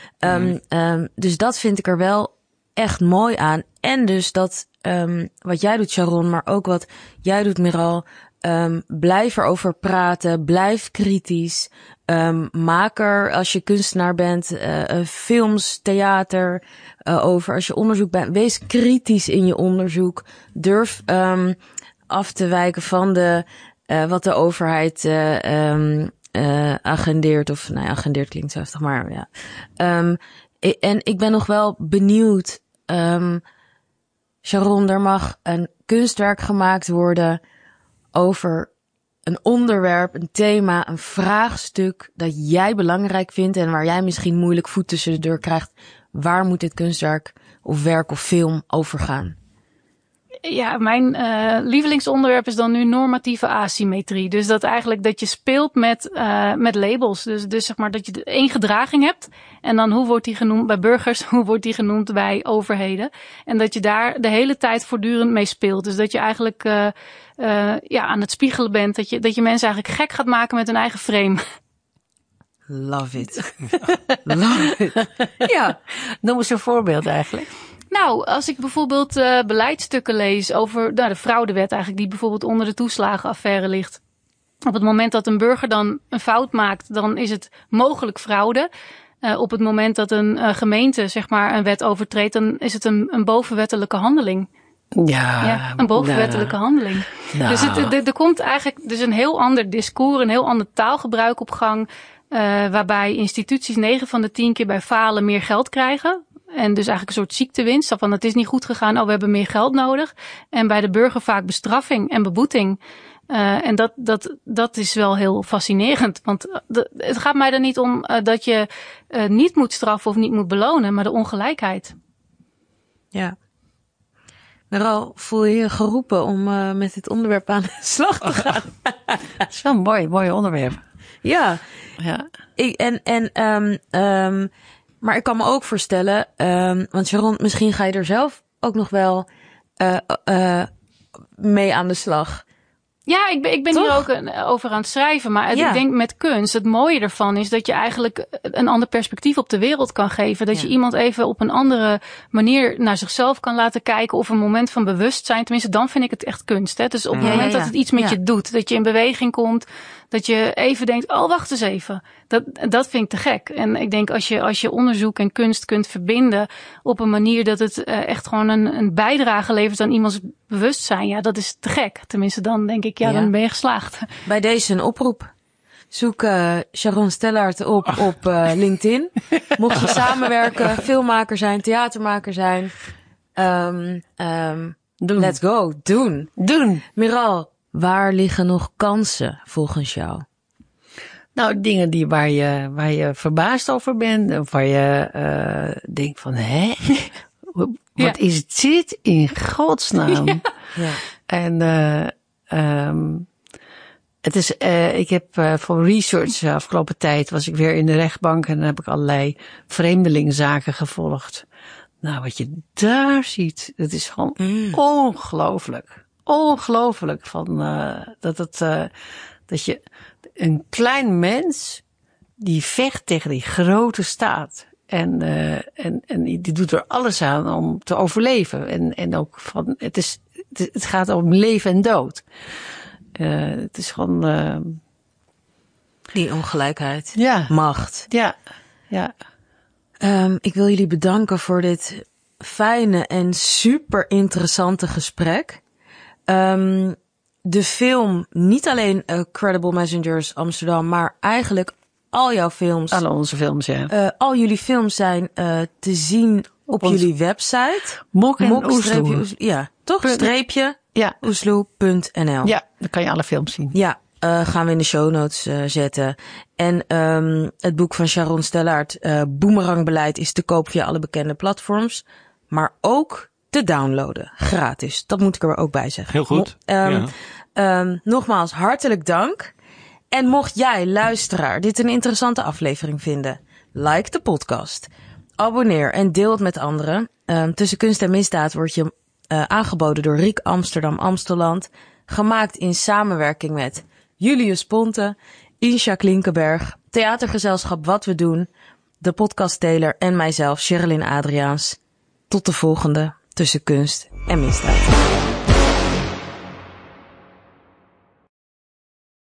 dus dat vind ik er wel echt mooi aan. En dus dat wat jij doet, Sharon, maar ook wat jij doet, Miral, blijf erover praten, blijf kritisch. Maak er, als je kunstenaar bent, films, theater over. Als je onderzoek bent, wees kritisch in je onderzoek. Durf af te wijken van wat de overheid agendeert. Of, nou ja, agendeert klinkt zo heftig, maar ja. En ik ben nog wel benieuwd. Sharon, er mag een kunstwerk gemaakt worden over een onderwerp, een thema, een vraagstuk dat jij belangrijk vindt en waar jij misschien moeilijk voet tussen de deur krijgt. Waar moet dit kunstwerk of werk of film over gaan? Ja, mijn lievelingsonderwerp is dan nu normatieve asymmetrie. Dus dat je speelt met labels. Dus zeg maar dat je één gedraging hebt. En dan hoe wordt die genoemd bij burgers, hoe wordt die genoemd bij overheden. En dat je daar de hele tijd voortdurend mee speelt. Dus dat je eigenlijk aan het spiegelen bent. Dat je mensen eigenlijk gek gaat maken met hun eigen frame. Love it. Love it. Ja, noem eens een voorbeeld eigenlijk. Nou, als ik bijvoorbeeld beleidstukken lees over de fraudewet eigenlijk, die bijvoorbeeld onder de toeslagenaffaire ligt. Op het moment dat een burger dan een fout maakt, dan is het mogelijk fraude. Op het moment dat een gemeente zeg maar een wet overtreedt, dan is het een bovenwettelijke handeling. Ja, een bovenwettelijke handeling. Nou. Dus er komt eigenlijk dus een heel ander discours, een heel ander taalgebruik op gang, waarbij instituties 9 van de 10 keer bij falen meer geld krijgen. En dus eigenlijk een soort ziektewinst. Van het is niet goed gegaan, we hebben meer geld nodig. En bij de burger vaak bestraffing en beboeting. En dat is wel heel fascinerend. Want het gaat mij er niet om dat je niet moet straffen of niet moet belonen, maar de ongelijkheid. Ja. Miral, voel je je geroepen om met dit onderwerp aan de slag te gaan? Dat is wel een mooi onderwerp. Ja. Maar ik kan me ook voorstellen, want Sharon, misschien ga je er zelf ook nog wel mee aan de slag. Ja, ik ben hier ook over aan het schrijven. Maar ik denk met kunst, het mooie ervan is dat je eigenlijk een ander perspectief op de wereld kan geven. Dat je iemand even op een andere manier naar zichzelf kan laten kijken. Of een moment van bewustzijn. Tenminste, dan vind ik het echt kunst. Hè? Dus op het moment dat het iets met je doet. Dat je in beweging komt. Dat je even denkt, oh wacht eens even. Dat vind ik te gek. En ik denk als je onderzoek en kunst kunt verbinden op een manier dat het echt gewoon een bijdrage levert aan iemands bewustzijn. Ja, dat is te gek. Tenminste, dan denk ik, dan ben je geslaagd. Bij deze een oproep. Zoek Sharon Stellaert op LinkedIn. Mocht je samenwerken, filmmaker zijn, theatermaker zijn. Let's go. Doen. Miral, waar liggen nog kansen volgens jou? Nou, dingen waar je verbaasd over bent. Of waar je denkt van, hè? Wat is dit in godsnaam? Ja. En het is, ik heb voor research afgelopen tijd was ik weer in de rechtbank en dan heb ik allerlei vreemdelingzaken gevolgd. Nou, wat je daar ziet, dat is gewoon ongelooflijk. Ongelooflijk van dat je een klein mens die vecht tegen die grote staat. En die doet er alles aan om te overleven. En ook van, het gaat om leven en dood. Het is gewoon, die ongelijkheid. Ja. Macht. Ja. Ik wil jullie bedanken voor dit fijne en super interessante gesprek. De film, niet alleen Credible Messengers Amsterdam, maar eigenlijk al jouw films. Alle onze films, ja. Al jullie films zijn te zien op jullie website. Mok ja, toch? Streepje. Ja. Oesloe.nl. Ja, dan kan je alle films zien. Ja, gaan we in de show notes zetten. En het boek van Sharon Stellaert, Boemerangbeleid, is te koop via alle bekende platforms. Maar ook te downloaden. Gratis. Dat moet ik er ook bij zeggen. Heel goed. Nogmaals, hartelijk dank. En mocht jij, luisteraar, dit een interessante aflevering vinden, like de podcast. Abonneer en deel het met anderen. Tussen kunst en misdaad word je aangeboden door Riek Amsterdam Amsteland. Gemaakt in samenwerking met Julius Ponte, Insha Klinkenberg, theatergezelschap Wat We Doen, de podcastdeler en mijzelf, Sherilyn Adriaans. Tot de volgende Tussen Kunst en Misdaad.